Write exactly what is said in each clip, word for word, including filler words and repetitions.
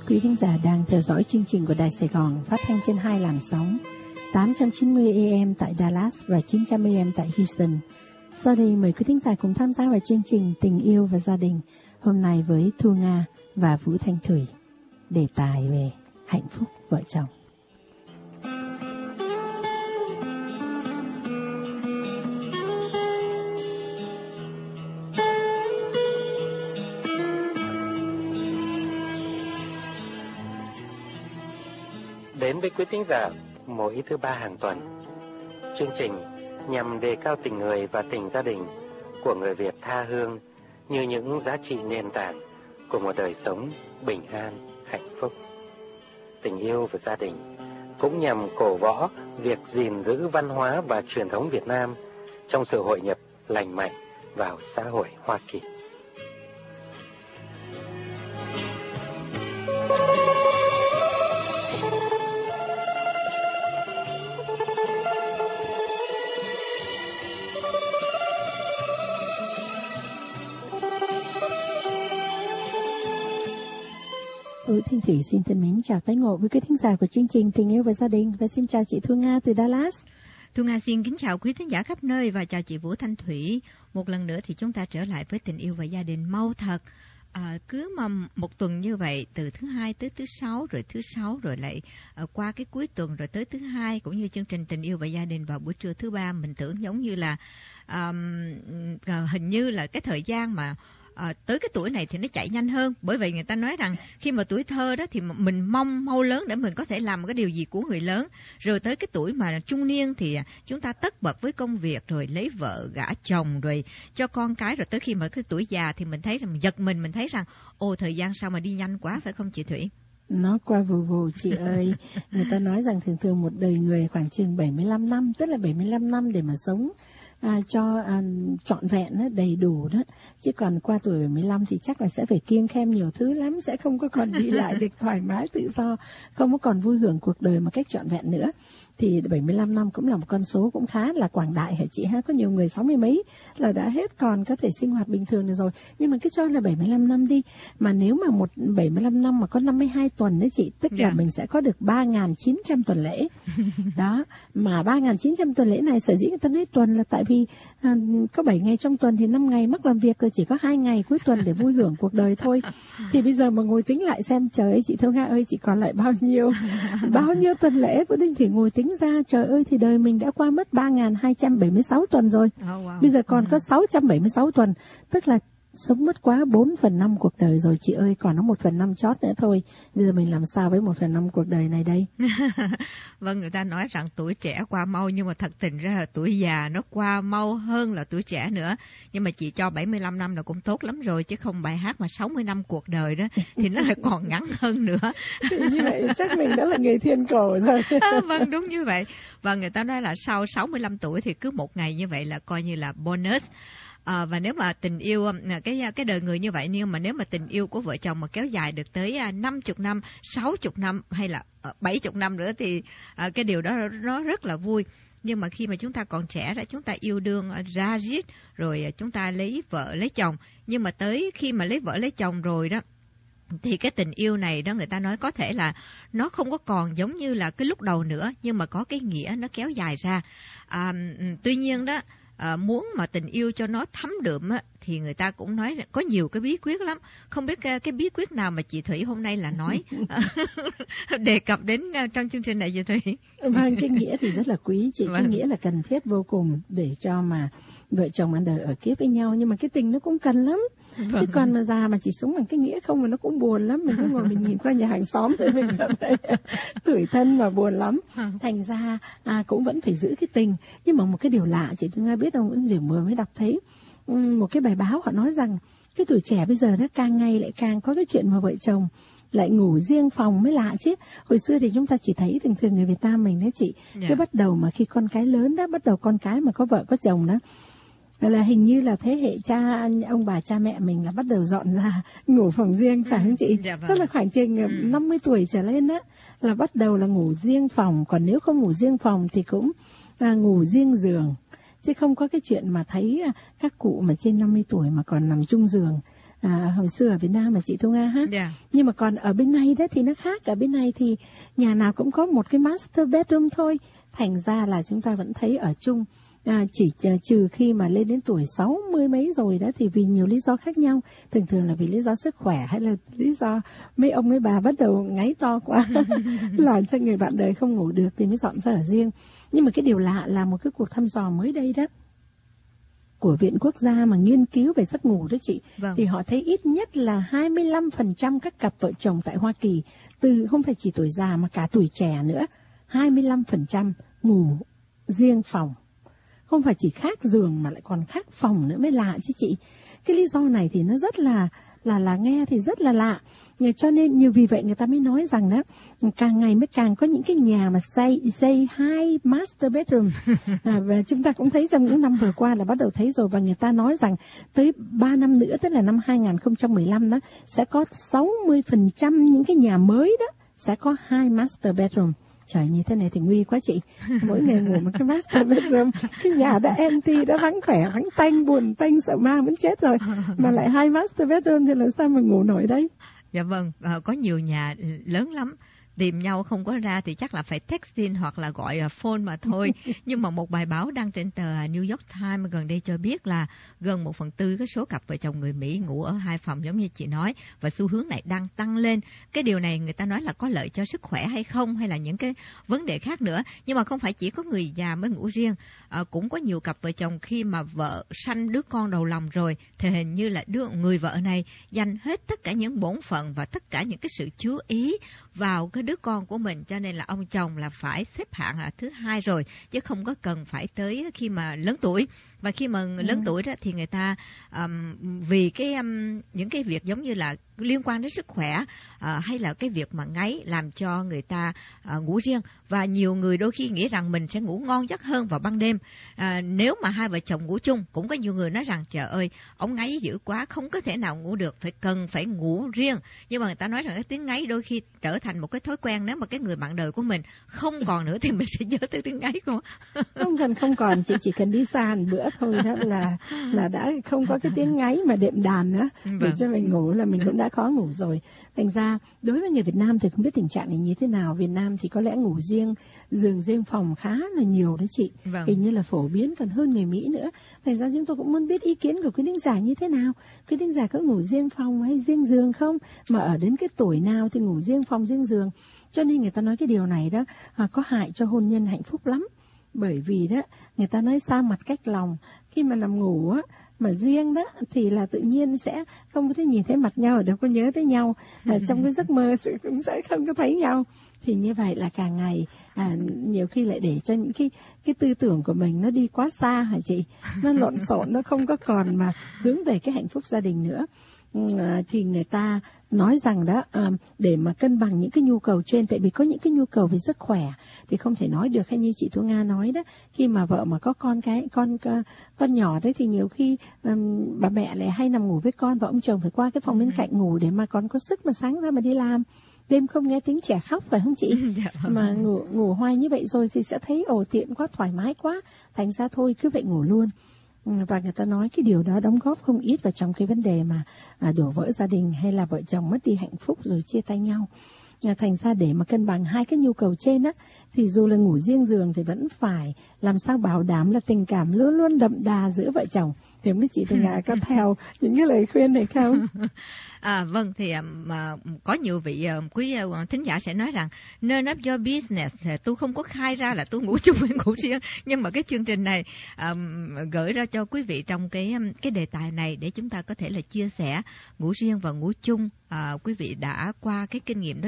Quý khán giả đang theo dõi chương trình của Đài Sài Gòn phát thanh trên hai làn sóng tám trăm chín mươi A M tại Dallas và chín trăm A M tại Houston. Sau đây mời quý thính giả cùng tham gia vào chương trình Tình yêu và gia đình hôm nay với Thu Nga và Vũ Thanh Thủy. Đề tài về hạnh phúc vợ chồng. Đến với quý thính giả mỗi thứ ba hàng tuần, chương trình nhằm đề cao tình người và tình gia đình của người Việt tha hương như những giá trị nền tảng của một đời sống bình an, hạnh phúc. Tình yêu và gia đình cũng nhằm cổ võ việc gìn giữ văn hóa và truyền thống Việt Nam trong sự hội nhập lành mạnh vào xã hội Hoa Kỳ. Vũ Thanh Thủy xin thân mến chào tái ngộ với quý thính giả của chương trình Tình yêu và gia đình, và xin chào chị Thu Nga từ Dallas. Thu Nga xin kính chào quý thính giả khắp nơi và chào chị Vũ Thanh Thủy. Một lần nữa thì chúng ta trở lại với Tình yêu và gia đình mau thật. À, cứ mà một tuần như vậy, từ thứ hai tới thứ sáu, rồi thứ sáu rồi lại uh, qua cái cuối tuần rồi tới thứ hai, cũng như chương trình Tình yêu và gia đình vào buổi trưa thứ ba, mình tưởng giống như là um, uh, hình như là cái thời gian mà À, tới cái tuổi này thì nó chạy nhanh hơn. Bởi vậy người ta nói rằng khi mà tuổi thơ đó thì mình mong mau lớn để mình có thể làm một cái điều gì của người lớn. Rồi tới cái tuổi mà trung niên thì chúng ta tất bật với công việc, rồi lấy vợ, gả chồng, rồi cho con cái. Rồi tới khi mà cái tuổi già thì mình thấy rằng giật mình, mình thấy rằng ồ, thời gian sao mà đi nhanh quá, phải không chị Thủy? Nó qua vù vù chị ơi. Người ta nói rằng thường thường một đời người khoảng chừng bảy mươi lăm năm, tức là bảy mươi lăm năm để mà sống À, cho à, trọn vẹn đó, đầy đủ đó. Chứ còn qua tuổi bảy mươi lăm thì chắc là sẽ phải kiêng khem nhiều thứ lắm, sẽ không có còn đi lại được thoải mái tự do, không có còn vui hưởng cuộc đời một cách trọn vẹn nữa. Thì bảy mươi lăm năm cũng là một con số cũng khá là quảng đại hả chị ha? Có nhiều người sáu mươi mấy là đã hết còn có thể sinh hoạt bình thường được rồi. Nhưng mà cứ cho là bảy mươi lăm năm đi, mà nếu mà một bảy mươi lăm năm mà có năm mươi hai tuần đấy chị, tức yeah. là mình sẽ có được ba nghìn chín trăm tuần lễ. Đó, mà ba nghìn chín trăm tuần lễ này sở dĩ người ta nói tuần là tại vì à, có bảy ngày trong tuần thì năm ngày mắc làm việc, rồi chỉ có hai ngày cuối tuần để vui hưởng cuộc đời thôi. Thì bây giờ mà ngồi tính lại xem, trời ơi chị Thu Nga ơi, chị còn lại bao nhiêu bao nhiêu tuần lễ. Vũ Thanh Thủy ngồi tính ra, trời ơi thì đời mình đã qua mất ba nghìn hai trăm bảy mươi sáu tuần rồi. Oh, wow. Bây giờ còn có sáu trăm bảy mươi sáu tuần, tức là sống mất quá bốn phần năm cuộc đời rồi chị ơi, còn nó một phần năm chót nữa thôi. Bây giờ mình làm sao với một phần năm cuộc đời này đây? Vâng, người ta nói rằng tuổi trẻ qua mau, nhưng mà thật tình ra là tuổi già nó qua mau hơn là tuổi trẻ nữa. Nhưng mà chị cho bảy mươi lăm năm là cũng tốt lắm rồi, chứ không bài hát mà sáu mươi năm cuộc đời đó thì nó lại còn ngắn hơn nữa. Như vậy chắc mình đã là người thiên cổ rồi. À, vâng, đúng như vậy. Và người ta nói là sau sáu mươi lăm tuổi thì cứ một ngày như vậy là coi như là bonus. À, và nếu mà tình yêu cái cái đời người như vậy, nhưng mà nếu mà tình yêu của vợ chồng mà kéo dài được tới năm mươi năm, sáu mươi năm hay là bảy mươi năm nữa thì à, cái điều đó nó rất là vui. Nhưng mà khi mà chúng ta còn trẻ đó, chúng ta yêu đương ra diết, rồi chúng ta lấy vợ lấy chồng, nhưng mà tới khi mà lấy vợ lấy chồng rồi đó thì cái tình yêu này đó, người ta nói có thể là nó không có còn giống như là cái lúc đầu nữa, nhưng mà có cái nghĩa nó kéo dài ra. À, tuy nhiên đó, À, muốn mà tình yêu cho nó thấm đượm á, thì người ta cũng nói có nhiều cái bí quyết lắm. Không biết cái, cái bí quyết nào mà chị Thủy hôm nay là nói đề cập đến trong chương trình này chị Thủy? Vâng, cái nghĩa thì rất là quý chị. Vâng. Cái nghĩa là cần thiết vô cùng để cho mà vợ chồng ăn đời ở kiếp với nhau. Nhưng mà cái tình nó cũng cần lắm. Vâng. Chứ còn mà già mà chỉ sống bằng cái nghĩa không mà nó cũng buồn lắm. Mình cứ ngồi mình nhìn qua nhà hàng xóm thì mình sẽ thấy tủi thân và buồn lắm. Thành ra à, cũng vẫn phải giữ cái tình. Nhưng mà một cái điều lạ chị Thương Nga biết không, những điều vừa mới đọc thấy một cái bài báo họ nói rằng cái tuổi trẻ bây giờ nó càng ngày lại càng có cái chuyện mà vợ chồng lại ngủ riêng phòng mới lạ chứ. Hồi xưa thì chúng ta chỉ thấy thường thường người Việt Nam mình đó chị, yeah. cái bắt đầu mà khi con cái lớn đó, bắt đầu con cái mà có vợ có chồng đó, là hình như là thế hệ cha ông bà cha mẹ mình là bắt đầu dọn ra ngủ phòng riêng, phải không chị? Yeah, vâng. Tức là khoảng chừng ừ. năm mươi tuổi trở lên đó là bắt đầu là ngủ riêng phòng, còn nếu không ngủ riêng phòng thì cũng à, ngủ riêng giường. Chứ không có cái chuyện mà thấy các cụ mà trên năm mươi tuổi mà còn nằm chung giường à, hồi xưa ở Việt Nam mà chị Thu Nga ha. Yeah. Nhưng mà còn ở bên này đó thì nó khác. Ở bên này thì nhà nào cũng có một cái master bedroom thôi. Thành ra là chúng ta vẫn thấy ở chung. À, chỉ trừ khi mà lên đến tuổi sáu mươi mấy rồi đó thì vì nhiều lý do khác nhau, thường thường là vì lý do sức khỏe hay là lý do mấy ông mấy bà bắt đầu ngáy to quá làm cho người bạn đời không ngủ được thì mới dọn ra ở riêng. Nhưng mà cái điều lạ là một cái cuộc thăm dò mới đây đó của Viện Quốc gia mà nghiên cứu về giấc ngủ đó chị, vâng. Thì họ thấy ít nhất là hai mươi lăm phần trăm các cặp vợ chồng tại Hoa Kỳ, từ không phải chỉ tuổi già mà cả tuổi trẻ nữa, hai mươi lăm phần trăm ngủ riêng phòng. Không phải chỉ khác giường mà lại còn khác phòng nữa mới lạ chứ chị. Cái lý do này thì nó rất là là là nghe thì rất là lạ. Cho nên như vì vậy người ta mới nói rằng đó, càng ngày mới càng có những cái nhà mà xây xây hai master bedroom. À, và chúng ta cũng thấy trong những năm vừa qua là bắt đầu thấy rồi, và người ta nói rằng tới ba năm nữa, tức là năm hai không một lăm đó, sẽ có sáu mươi phần trăm những cái nhà mới đó sẽ có hai master bedroom. Trời, như thế này thì nguy quá chị. Mỗi ngày ngủ một cái master bedroom, cái nhà đã empty, đã vắng khỏe, vắng tanh, buồn tanh, sợ ma muốn chết rồi. Mà lại hai master bedroom thì làm sao mà ngủ nổi đấy? Dạ vâng, à, có nhiều nhà lớn lắm. Tìm nhau không có ra thì chắc là phải texting hoặc là gọi phone mà thôi. Nhưng mà một bài báo đăng trên tờ New York Times gần đây cho biết là gần một phần tư cái số cặp vợ chồng người Mỹ ngủ ở hai phòng giống như chị nói, và xu hướng này đang tăng lên. Cái điều này người ta nói là có lợi cho sức khỏe hay không, hay là những cái vấn đề khác nữa. Nhưng mà không phải chỉ có người già mới ngủ riêng, à, cũng có nhiều cặp vợ chồng khi mà vợ sanh đứa con đầu lòng rồi thì hình như là đứa người vợ này dành hết tất cả những bổn phận và tất cả những cái sự chú ý vào cái đứa con của mình, cho nên là ông chồng là phải xếp hạng là thứ hai rồi, chứ không có cần phải tới khi mà lớn tuổi. Và khi mà ừ. lớn tuổi đó thì người ta um, vì cái um, những cái việc giống như là liên quan đến sức khỏe uh, hay là cái việc mà ngáy làm cho người ta uh, ngủ riêng. Và nhiều người đôi khi nghĩ rằng mình sẽ ngủ ngon giấc hơn vào ban đêm uh, nếu mà hai vợ chồng ngủ chung. Cũng có nhiều người nói rằng trời ơi, ông ngáy dữ quá, không có thể nào ngủ được, phải cần phải ngủ riêng. Nhưng mà người ta nói rằng cái tiếng ngáy đôi khi trở thành một cái thói quen. Nếu mà cái người bạn đời của mình không còn nữa thì mình sẽ nhớ tới tiếng ngáy của không cần không còn chị chỉ cần đi xa một bữa thôi đó là là đã không có cái tiếng ngáy mà đệm đàn nữa để vâng. cho mình ngủ là mình cũng đã khó ngủ rồi. Thành ra đối với người Việt Nam thì không biết tình trạng này như thế nào. Việt Nam thì có lẽ ngủ riêng, giường riêng phòng khá là nhiều đấy chị, vâng. hình như là phổ biến còn hơn người Mỹ nữa. Thành ra chúng tôi cũng muốn biết ý kiến của quý thính giả như thế nào. Quý thính giả có ngủ riêng phòng hay riêng giường không, mà ở đến cái tuổi nào thì ngủ riêng phòng riêng giường. Cho nên người ta nói cái điều này đó à, có hại cho hôn nhân hạnh phúc lắm. Bởi vì đó người ta nói xa mặt cách lòng, khi mà nằm ngủ á mà riêng đó thì là tự nhiên sẽ không có thể nhìn thấy mặt nhau, đâu có nhớ tới nhau, à, trong cái giấc mơ cũng sẽ không có thấy nhau. Thì như vậy là càng ngày à, nhiều khi lại để cho những cái cái tư tưởng của mình nó đi quá xa hả chị, nó lộn xộn, nó không có còn mà hướng về cái hạnh phúc gia đình nữa. À, thì người ta nói rằng đó à, để mà cân bằng những cái nhu cầu trên, tại vì có những cái nhu cầu về sức khỏe thì không thể nói được, hay như chị Thu Nga nói đó, khi mà vợ mà có con cái con con nhỏ đấy thì nhiều khi um, bà mẹ lại hay nằm ngủ với con và ông chồng phải qua cái phòng bên cạnh ngủ để mà còn có sức mà sáng ra mà đi làm, đêm không nghe tiếng trẻ khóc, phải không chị? Mà ngủ ngủ hoài như vậy rồi thì sẽ thấy ồ tiện quá, thoải mái quá, thành ra thôi cứ vậy ngủ luôn. Và người ta nói cái điều đó đóng góp không ít vào trong cái vấn đề mà à, đổ vỡ gia đình hay là vợ chồng mất đi hạnh phúc rồi chia tay nhau. À, thành ra để mà cân bằng hai cái nhu cầu trên á, thì dù là ngủ riêng giường thì vẫn phải làm sao bảo đảm là tình cảm luôn luôn đậm đà giữa vợ chồng. Thì không biết chị Thu Nga có theo những cái lời khuyên này không? À, vâng, thì mà có nhiều vị quý thính giả sẽ nói rằng none of your business, tôi không có khai ra là tôi ngủ chung hay ngủ riêng. Nhưng mà cái chương trình này um, gửi ra cho quý vị trong cái cái đề tài này để chúng ta có thể là chia sẻ ngủ riêng và ngủ chung. À, quý vị đã qua cái kinh nghiệm đó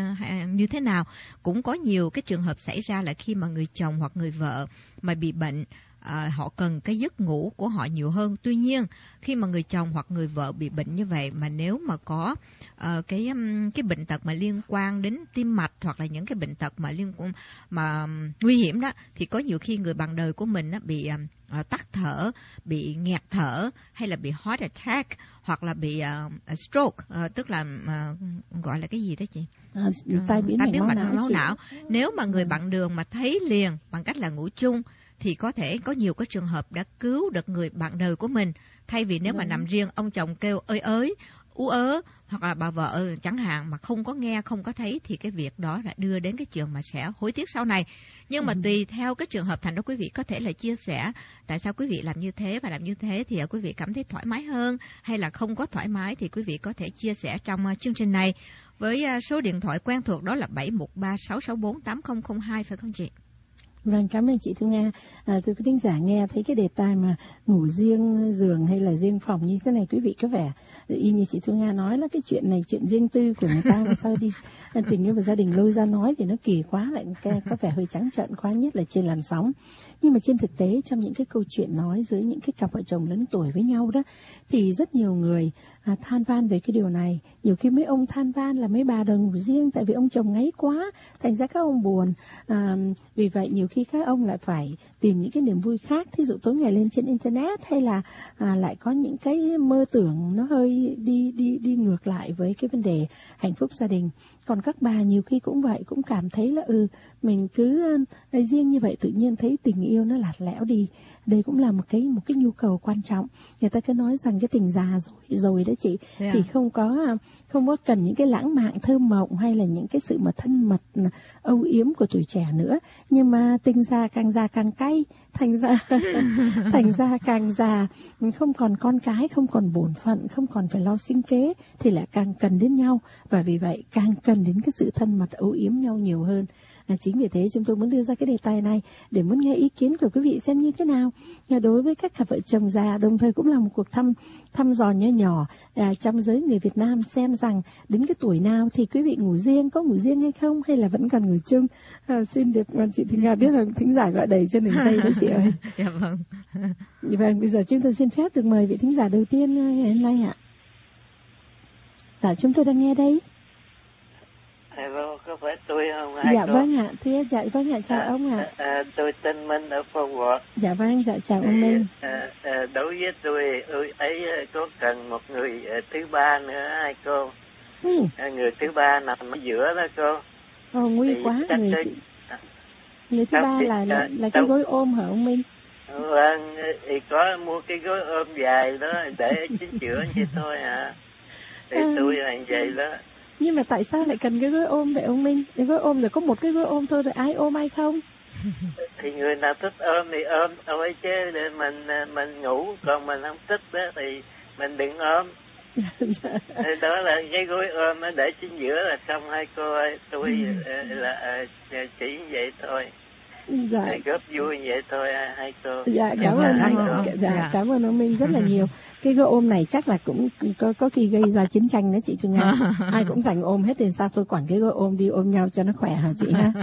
như thế nào? Cũng có nhiều cái trường hợp xảy ra là khi mà người chồng hoặc người vợ mà bị bệnh, À, họ cần cái giấc ngủ của họ nhiều hơn. Tuy nhiên khi mà người chồng hoặc người vợ bị bệnh như vậy, mà nếu mà có uh, cái um, cái bệnh tật mà liên quan đến tim mạch hoặc là những cái bệnh tật mà liên quan mà um, nguy hiểm đó, thì có nhiều khi người bạn đời của mình đó, bị um, uh, tắc thở, bị nghẹt thở, hay là bị heart attack, hoặc là bị uh, stroke, uh, tức là uh, gọi là cái gì đó chị? À, tai biến mạch máu não. Nếu mà người bạn đường mà thấy liền bằng cách là ngủ chung thì có thể có nhiều cái trường hợp đã cứu được người bạn đời của mình. Thay vì nếu mà nằm riêng, ông chồng kêu ơi ới, ú ớ, hoặc là bà vợ chẳng hạn mà không có nghe, không có thấy, thì cái việc đó là đưa đến cái chuyện mà sẽ hối tiếc sau này. Nhưng mà ừ. tùy theo cái trường hợp, thành ra quý vị có thể là chia sẻ tại sao quý vị làm như thế, và làm như thế thì quý vị cảm thấy thoải mái hơn, hay là không có thoải mái thì quý vị có thể chia sẻ trong uh, chương trình này với uh, số điện thoại quen thuộc, đó là bảy một ba sáu sáu bốn tám không không hai, phải không chị? Vâng, cảm ơn chị Thu Nga. À, thưa quý thính giả, nghe thấy cái đề tài mà ngủ riêng giường hay là riêng phòng như thế này, quý vị có vẻ y như chị Thu Nga nói là cái chuyện này chuyện riêng tư của người ta, mà sao đi tình yêu và gia đình lôi ra nói thì nó kỳ quá, lại có vẻ hơi trắng trợn quá, nhất là trên làn sóng. Nhưng mà trên thực tế, trong những cái câu chuyện nói dưới những cái cặp vợ chồng lớn tuổi với nhau đó, thì rất nhiều người à, than van về cái điều này. Nhiều khi mấy ông than van là mấy bà đòi ngủ riêng tại vì ông chồng ngáy quá, thành ra các ông buồn. À, vì vậy nhiều khi các ông lại phải tìm những cái niềm vui khác, thí dụ tối ngày lên trên internet, hay là à, lại có những cái mơ tưởng nó hơi đi đi đi ngược lại với cái vấn đề hạnh phúc gia đình. Còn các bà nhiều khi cũng vậy, cũng cảm thấy là ừ mình cứ uh, riêng như vậy tự nhiên thấy tình yêu nó lạt lẽo đi. Đây cũng là một cái một cái nhu cầu quan trọng. Người ta cứ nói rằng cái tình già rồi rồi đó chị, yeah. thì không có không có cần những cái lãng mạn thơ mộng hay là những cái sự mà thân mật âu yếm của tuổi trẻ nữa. Nhưng mà tình già càng già càng cay, thành ra thành ra càng già không còn con cái, không còn bổn phận, không còn phải lo sinh kế thì lại càng cần đến nhau, và vì vậy càng cần đến cái sự thân mật âu yếm nhau nhiều hơn. À, chính vì thế chúng tôi muốn đưa ra cái đề tài này để muốn nghe ý kiến của quý vị xem như thế nào à, đối với các cặp vợ chồng già, đồng thời cũng là một cuộc thăm thăm dò nhỏ nhỏ à, trong giới người Việt Nam, xem rằng đến cái tuổi nào thì quý vị ngủ riêng, có ngủ riêng hay không, hay là vẫn còn ngủ chung. À, xin được chị Thị Nga biết là thính giả gọi đầy trên đường dây đó chị ơi. Dạ vâng. Vâng, bây giờ chúng tôi xin phép được mời vị thính giả đầu tiên ngày hôm nay ạ. Dạ, chúng tôi đang nghe đây. Hello, có phải tôi không? Hai dạ cô? Vâng ạ, thưa dạ vâng ạ, chào à, ông ạ. À, à, tôi tên Minh ở Phong Vọt. Dạ vâng, dạ chào ông Minh. À, à, đối với tôi, tôi ấy có cần một người thứ ba nữa hai cô? Ừ. À, người thứ ba nằm ở giữa đó cô. Ồ, nguy thì quá người. Tôi... Người thứ ba là là, là cái gối ôm hả ông Minh? Vâng, thì có mua cái gối ôm dài đó để chính giữa vậy thôi hả? Thì à. tôi là vậy đó. Nhưng mà tại sao lại cần cái gối ôm vậy ông Minh? Cái gối ôm rồi có một cái gối ôm thôi rồi ai ôm ai không? Thì người nào thích ôm thì ôm thôi chứ để mình mình ngủ, còn mình không thích đó thì mình đừng ôm. Đó là cái gối ôm nó để chính giữa là xong hai cô ơi. Tôi là chỉ vậy thôi. Dạ. Góp vui vậy thôi hai cô. Dạ cảm ơn anh. Dạ, dạ cảm ơn ông Minh rất là nhiều. Cái gối ôm này chắc là cũng có có khi gây ra chiến tranh đó chị Trung Nga. Ai cũng dành ôm hết thì sao, tôi quản cái gối ôm đi ôm nhau cho nó khỏe hả chị ha.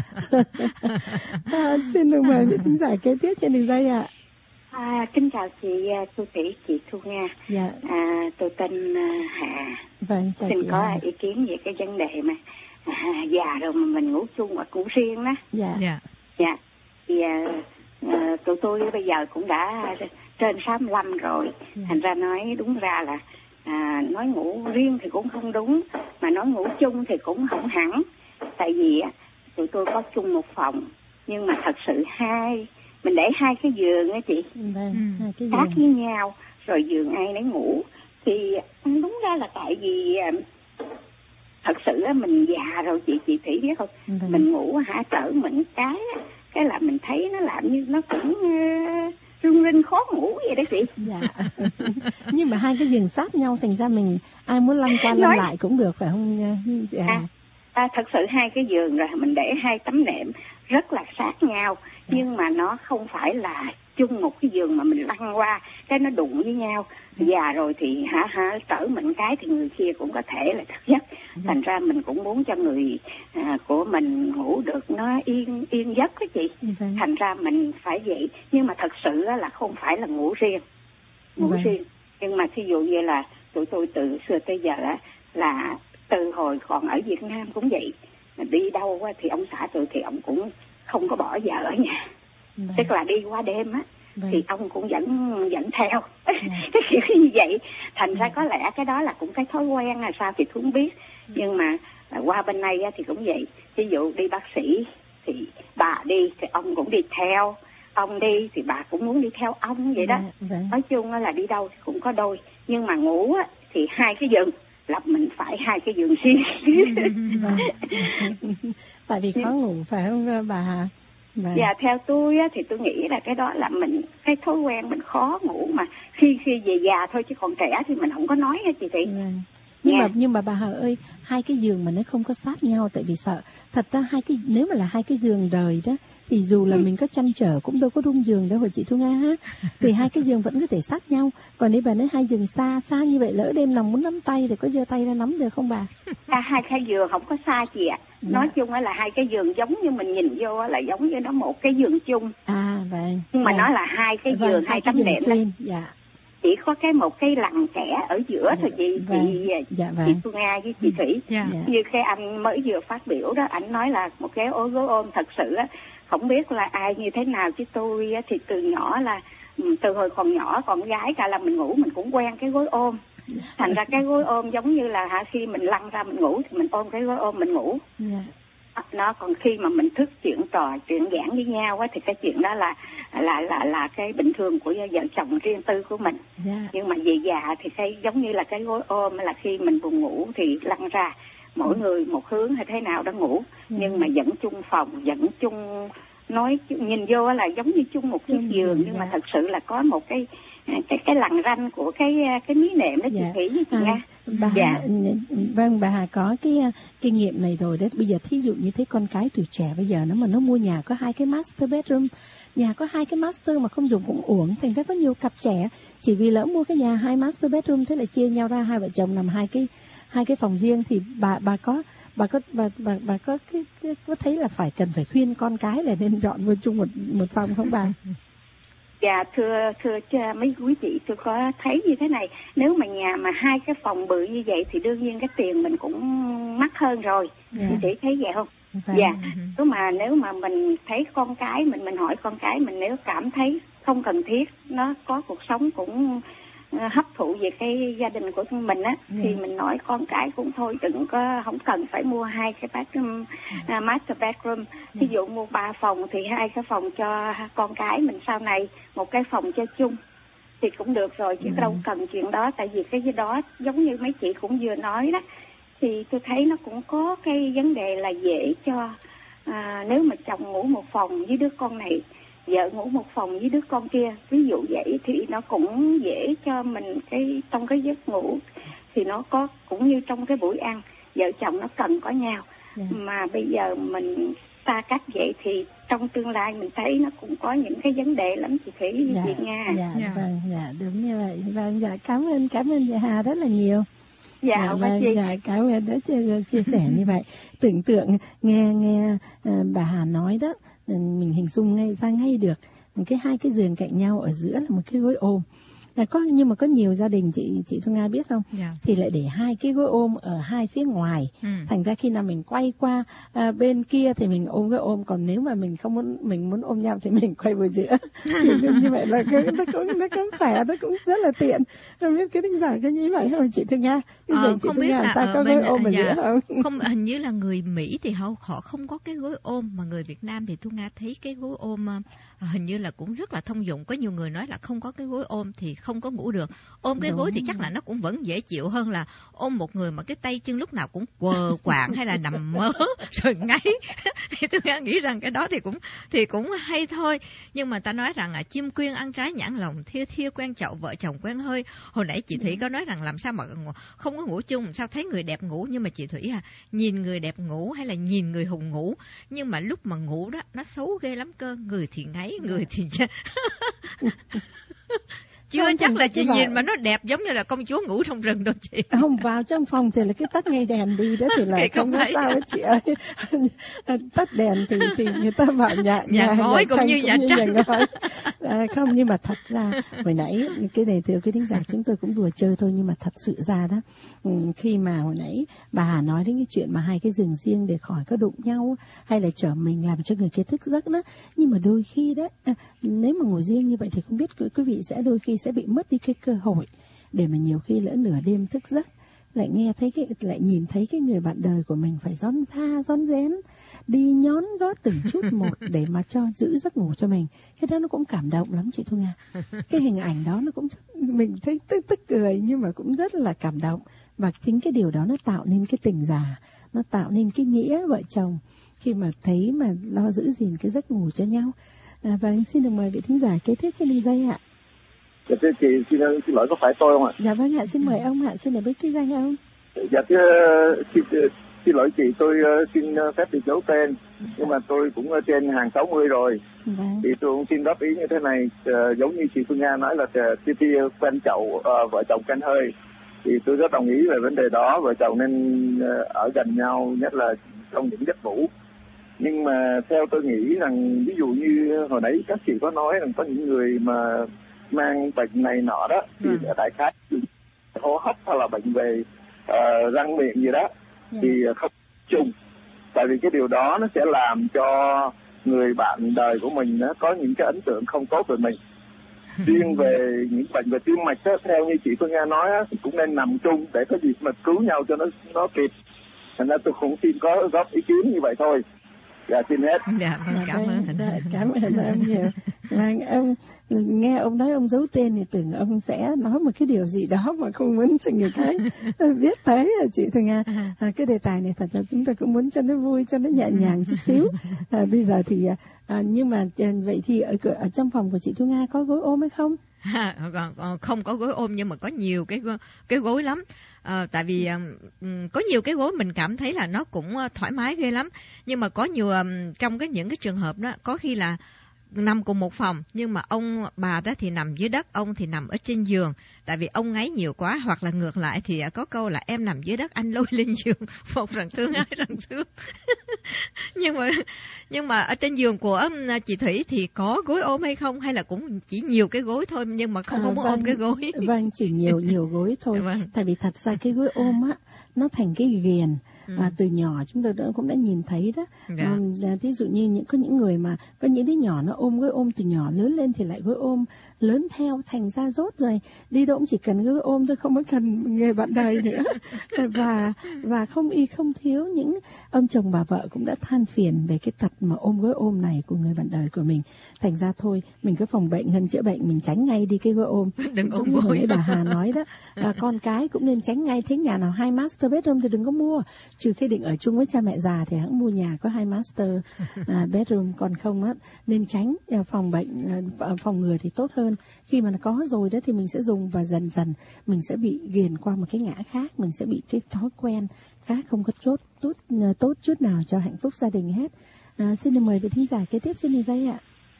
À, xin được mời vị thính giả kế tiếp trên đường dây ạ. À, kính chào chị Thu Thủy, chị Thu Nga. Dạ. À, tôi tên Hà. Vâng, chào xin chị có Hà. Ý kiến về cái vấn đề mà à, già rồi mà mình ngủ chung hoặc ngủ riêng đó. Dạ. Dạ. Dạ. Thì à, à, tụi tôi bây giờ cũng đã trên sáu mươi lăm rồi. Dạ. Thành ra nói đúng ra là à, nói ngủ riêng thì cũng không đúng, mà nói ngủ chung thì cũng không hẳn. Tại vì à, tụi tôi có chung một phòng, nhưng mà thật sự hai mình để hai cái giường á chị, vâng, hai cái sát với nhau, rồi giường ai nấy ngủ. Thì đúng ra là tại vì thật sự á mình già rồi chị chị Thủy biết không, vâng. Mình ngủ hả trở mình cái cái là mình thấy nó làm như nó cũng uh, rung rinh khó ngủ vậy đó chị. Dạ. Nhưng mà hai cái giường sát nhau thành ra mình ai muốn lăn qua lăn Nói... lại cũng được phải không chị Hà? À, à, thật sự hai cái giường rồi mình để hai tấm nệm rất là sát nhau, dạ. Nhưng mà nó không phải là chung một cái giường mà mình lăn qua cái nó đụng với nhau. Dạ. Già rồi thì hả hả trở mình cái thì người kia cũng có thể là thức giấc. Dạ. Thành ra mình cũng muốn cho người à, của mình ngủ được nó yên yên giấc đó chị. Dạ. Thành ra mình phải vậy, nhưng mà thật sự là không phải là ngủ riêng, ngủ dạ. riêng. Nhưng mà thí dụ như là tụi tôi từ xưa tới giờ là từ hồi còn ở Việt Nam cũng vậy, đi đâu thì ông xã tôi thì ông cũng không có bỏ vợ ở nhà. Vâng. Tức là đi qua đêm á, vâng. Thì ông cũng vẫn vẫn theo. Vâng. Cái kiểu như vậy. Thành ra có lẽ cái đó là cũng cái thói quen là sao thì tôi không biết. Vâng. Nhưng mà qua bên này thì cũng vậy. Ví dụ đi bác sĩ thì bà đi thì ông cũng đi theo. ông đi thì bà cũng muốn đi theo ông vậy đó. Dạ, vâng. Nói chung là đi đâu thì cũng có đôi, nhưng mà ngủ á, thì hai cái giường là mình phải hai cái giường riêng. Vâng. Tại vì khó ngủ phải không bà Hà? Vâng. Dạ, theo tôi á, thì tôi nghĩ là cái đó là mình cái thói quen mình khó ngủ, mà khi khi về già thôi, chứ còn trẻ thì mình không có nói hết chị Thị. Vâng. Nhưng Dạ. mà nhưng mà bà Hà ơi, hai cái giường mà nó không có sát nhau, tại vì sợ thật ra hai cái nếu mà là hai cái giường đời đó thì dù là ừ. mình có chăn trở cũng đâu có rung giường đâu hả chị Thu Nga ha, vì hai cái giường vẫn có thể sát nhau. Còn nếu bà nói hai giường xa xa như vậy, lỡ đêm nằm muốn nắm tay thì có giơ tay ra nắm được không bà? À, hai cái giường không có xa chị ạ. Dạ. Nói chung là hai cái giường giống như mình nhìn vô là giống như nó một cái giường chung. À vậy. Nhưng mà vâng. nó là hai cái giường, vâng, hai tấm đệm đó. Dạ. Chỉ có cái một cái lằn kẻ ở giữa thôi chị, vâng. chị, dạ, vâng. chị Thu Nga với chị Thủy. Dạ. Như cái anh mới vừa phát biểu đó, anh nói là một cái ối gối ôm thật sự á, không biết là ai như thế nào, chứ tôi thì từ nhỏ là từ hồi còn nhỏ còn gái cả là mình ngủ mình cũng quen cái gối ôm. Thành ra cái gối ôm giống như là hả, khi mình lăn ra mình ngủ thì mình ôm cái gối ôm mình ngủ. Yeah. Nó còn khi mà mình thức chuyện trò chuyện giảng với nhau á, thì cái chuyện đó là là là là cái bình thường của vợ chồng riêng tư của mình. Yeah. Nhưng mà về già thì cái giống như là cái gối ôm là khi mình buồn ngủ thì lăn ra mỗi ừ. người một hướng hay thế nào đó ngủ. Yeah. Nhưng mà vẫn chung phòng, vẫn chung, nói nhìn vô là giống như chung một chiếc giường, nhưng yeah. mà thật sự là có một cái cái cái lằn ranh của cái cái mí nệm đó chị à, Thủy với chị à, Nga. Bà dạ. Hà, vâng, bà Hà có cái kinh nghiệm này rồi đấy. Bây giờ thí dụ như thế con cái tuổi trẻ bây giờ nó mà nó mua nhà có hai cái master bedroom, nhà có hai cái master mà không dùng cũng uổng, thành ra có nhiều cặp trẻ chỉ vì lỡ mua cái nhà hai master bedroom thế là chia nhau ra hai vợ chồng làm hai cái hai cái phòng riêng. Thì bà bà có bà có bà bà, bà có cái, cái có thấy là phải cần phải khuyên con cái là nên dọn vô chung một một phòng không bà? Dạ thưa thưa mấy quý chị, tôi có thấy như thế này, nếu mà nhà mà hai cái phòng bự như vậy thì đương nhiên cái tiền mình cũng mắc hơn rồi. Chị yeah. chỉ thấy vậy không? Dạ. Yeah. Nếu mà nếu mà mình thấy con cái mình mình hỏi con cái mình, nếu cảm thấy không cần thiết, nó có cuộc sống cũng hấp thụ về cái gia đình của mình á, yeah. thì mình nói con cái cũng thôi, đừng có, không cần phải mua hai cái bedroom, uh, master bedroom. Ví dụ mua ba phòng thì hai cái phòng cho con cái mình sau này, một cái phòng cho chung thì cũng được rồi, chứ yeah. đâu cần chuyện đó. Tại vì cái đó giống như mấy chị cũng vừa nói đó, thì tôi thấy nó cũng có cái vấn đề là dễ cho à, nếu mà chồng ngủ một phòng với đứa con này, vợ ngủ một phòng với đứa con kia, ví dụ vậy, thì nó cũng dễ cho mình cái trong cái giấc ngủ. Thì nó có cũng như trong cái buổi ăn, vợ chồng nó cần có nhau. Yeah. Mà bây giờ mình xa cách vậy thì trong tương lai mình thấy nó cũng có những cái vấn đề lắm chị Thủy với yeah. chị Nga. Dạ, yeah. vâng, dạ đúng như vậy. Vâng, dạ cảm ơn cảm ơn chị Hà rất là nhiều. Dạ, dạ, vâng, dạ cảm ơn đã chia, chia sẻ như vậy. Tưởng tượng nghe nghe uh, bà Hà nói đó, mình hình dung ngay ra ngay được cái hai cái giường cạnh nhau, ở giữa là một cái gối ôm. À, có nhưng mà có nhiều gia đình chị chị Thu Nga biết không, yeah. thì lại để hai cái gối ôm ở hai phía ngoài, ừ. thành ra khi nào mình quay qua à, bên kia thì mình ôm gối ôm, còn nếu mà mình không muốn mình muốn ôm nhau thì mình quay vào giữa. Thì như vậy là cái, nó cũng nó cũng khỏe, nó cũng rất là tiện. Không biết cái thính giả cái như vậy không chị Thu Nga? Ờ, không biết là sao có gối ôm ở dạ, giữa không? Không, hình như là người Mỹ thì họ họ không có cái gối ôm, mà người Việt Nam thì Thu Nga thấy cái gối ôm hình như là cũng rất là thông dụng. Có nhiều người nói là không có cái gối ôm thì không có ngủ được. Ôm cái Đúng. gối thì chắc là nó cũng vẫn dễ chịu hơn là ôm một người mà cái tay chân lúc nào cũng quờ quạng hay là nằm mơ rồi ngáy. Thì tôi nghĩ rằng cái đó thì cũng thì cũng hay thôi. Nhưng mà ta nói rằng à, chim quyên ăn trái nhãn lòng, thia thia quen chậu, vợ chồng quen hơi. Hồi nãy chị Thủy có nói rằng làm sao mà không có ngủ chung, sao thấy người đẹp ngủ. Nhưng mà chị Thủy à, nhìn người đẹp ngủ hay là nhìn người hùng ngủ, nhưng mà lúc mà ngủ đó nó xấu ghê lắm cơ. Người thì ngáy, người thì chưa không, chắc là chị nhìn vào... mà nó đẹp giống như là công chúa ngủ trong rừng đâu chị. Không, vào trong phòng thì là cái tắt ngay đèn đi đó thì là không, không có sao ấy chị ơi. Tắt đèn thì thì người ta vào nhà nhà, nhà ngói cũng như nhà trắng. À, không, nhưng mà thật ra hồi nãy cái này thì cái thính giả chúng tôi cũng đùa chơi thôi, nhưng mà thật sự ra đó, khi mà hồi nãy bà Hà nói đến cái chuyện mà hai cái giường riêng để khỏi có đụng nhau hay là chở mình làm cho người kia thức giấc đó, nhưng mà đôi khi đó à, nếu mà ngủ riêng như vậy thì không biết quý vị sẽ đôi khi sẽ bị mất đi cái cơ hội để mà nhiều khi lỡ nửa đêm thức giấc lại nghe thấy cái lại nhìn thấy cái người bạn đời của mình phải rón tha rón rén đi nhón gót từng chút một để mà cho giữ giấc ngủ cho mình, cái đó nó cũng cảm động lắm chị Thu Nga. Cái hình ảnh đó nó cũng mình thấy tức tức cười nhưng mà cũng rất là cảm động, và chính cái điều đó nó tạo nên cái tình già, nó tạo nên cái nghĩa vợ chồng khi mà thấy mà lo giữ gìn cái giấc ngủ cho nhau. À, và xin được mời vị thính giả kế tiếp trên đường dây ạ. Dạ thưa chị, xin, xin lỗi có phải tôi không ạ? Dạ vâng ạ, xin mời ông ạ, xin được biết cái danh ông. Dạ thưa, xin, xin lỗi chị, tôi xin phép được giấu tên, nhưng mà tôi cũng trên hàng sáu mươi rồi. Vâng. Thì tôi cũng xin góp ý như thế này, uh, giống như chị Phương Nga nói là khi khi quen chậu, uh, vợ chồng quen hơi, thì tôi rất đồng ý về vấn đề đó, vợ chồng nên uh, ở gần nhau, nhất là trong những giấc ngủ. Nhưng mà theo tôi nghĩ rằng, ví dụ như hồi nãy các chị có nói rằng có những người mà mang bệnh này nọ đó, thì ừ. đại khái hô hấp hay là bệnh về uh, răng miệng gì đó, ừ. thì không chung. Tại vì cái điều đó nó sẽ làm cho người bạn đời của mình nó có những cái ấn tượng không tốt về mình. Riêng về những bệnh về tim mạch đó, theo như chị Phương Nga nói đó, thì cũng nên nằm chung để có gì mà cứu nhau cho nó nó kịp. Thành ra tôi cũng xin có góp ý kiến như vậy thôi. Dạ, xin hết. Dạ, vâng, cảm ơn. Dạ, cảm ơn ông nhiều. Vâng, ông nghe ông nói ông giấu tên thì tưởng ông sẽ nói một cái điều gì đó mà không muốn cho người khác biết thấy. Chị Thu Nga, à, cái đề tài này thật ra chúng ta cũng muốn cho nó vui, cho nó nhẹ nhàng chút xíu. À, bây giờ thì à, nhưng mà vậy thì ở, ở trong phòng của chị Thu Nga có gối ôm hay không? À, không có gối ôm nhưng mà có nhiều cái cái gối lắm. À, tại vì um, có nhiều cái gối mình cảm thấy là nó cũng thoải mái ghê lắm, nhưng mà có nhiều um, trong cái những cái trường hợp đó có khi là nằm cùng một phòng nhưng mà ông bà đó thì nằm dưới đất, ông thì nằm ở trên giường, tại vì ông ngáy nhiều quá, hoặc là ngược lại thì có câu là em nằm dưới đất anh lôi lên giường, một rằng thương hai rằng thương. nhưng mà nhưng mà ở trên giường của chị Thủy thì có gối ôm hay không, hay là cũng chỉ nhiều cái gối thôi nhưng mà không, à, không muốn vâng, ôm cái gối? Vâng, chỉ nhiều nhiều gối thôi. Vâng. Tại vì thật ra cái gối ôm á nó thành cái ghiền. Ừ. À, từ nhỏ chúng tôi đã, cũng đã nhìn thấy đó. Dạ. À, thí dụ như những có những người mà có những đứa nhỏ nó ôm gối ôm từ nhỏ, lớn lên thì lại gối ôm lớn theo, thành ra rốt rồi đi đâu cũng chỉ cần gối ôm thôi, không có cần người bạn đời nữa. và và không y không thiếu những ông chồng bà vợ cũng đã than phiền về cái tật mà ôm gối ôm này của người bạn đời của mình. Thành ra thôi mình cứ phòng bệnh hơn chữa bệnh, mình tránh ngay đi cái gối ôm. Đừng ôm gối. Như bà Hà nói đó, à, con cái cũng nên tránh ngay. Thế nhà nào hai master bedroom thì đừng có mua, trừ khi định ở chung với cha mẹ già thì hãng mua nhà có hai master uh, bedroom, còn không á nên tránh uh, phòng bệnh uh, phòng ngừa thì tốt hơn. Khi mà nó có rồi đó thì mình sẽ dùng và dần dần mình sẽ bị ghiền qua một cái ngã khác, mình sẽ bị cái thói quen khác không có tốt tốt uh, tốt chút nào cho hạnh phúc gia đình hết. Uh, xin được mời vị thính giả kế tiếp trên đường dây ạ.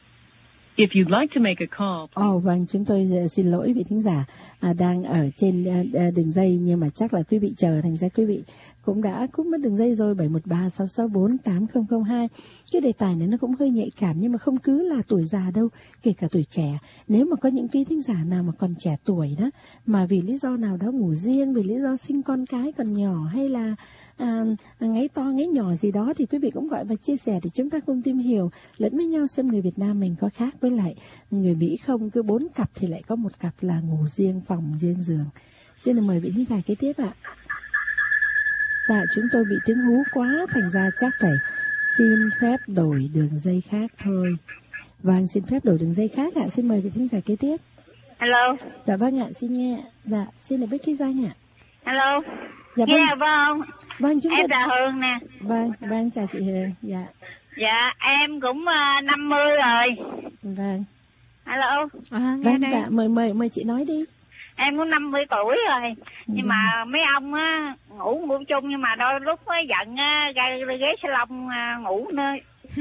If you'd like to make a call. Ồ, oh, vâng, chúng tôi xin lỗi vị thính giả à, đang ở trên uh, đường dây, nhưng mà chắc là quý vị chờ, thành ra quý vị cũng đã cúp mất đường dây rồi. Bảy một ba sáu sáu bốn tám không không hai. Cái đề tài này nó cũng hơi nhạy cảm, nhưng mà không cứ là tuổi già đâu, kể cả tuổi trẻ. Nếu mà có những quý thính giả nào mà còn trẻ tuổi đó, mà vì lý do nào đó ngủ riêng, vì lý do sinh con cái còn nhỏ, hay là à, ngáy to ngáy nhỏ gì đó, thì quý vị cũng gọi và chia sẻ để chúng ta cùng tìm hiểu lẫn với nhau xem người Việt Nam mình có khác với lại người Mỹ không. Cứ bốn cặp thì lại có một cặp là ngủ riêng phòng riêng giường. Xin được mời vị thính giả kế tiếp ạ. Dạ, chúng tôi bị tiếng hú quá, thành ra chắc phải xin phép đổi đường dây khác thôi. Vâng, xin phép đổi đường dây khác ạ. Xin mời vị thính giả kế tiếp. Hello. Dạ vâng ạ, xin nghe. Dạ, xin được biết cái danh ạ. Hello. Dạ nghe vâng. vâng. Vâng, chúng em tôi... là Hương nè. Vâng, vâng, chào chị Hương. Dạ. Dạ, em cũng uh, năm mươi rồi. Vâng. Hello. À, nghe vâng, đây. dạ, mời mời mời chị nói đi. Em cũng năm mươi tuổi rồi, nhưng ừ. mà mấy ông á ngủ ngủ chung, nhưng mà đôi lúc á giận á ra ghế salon ngủ nữa.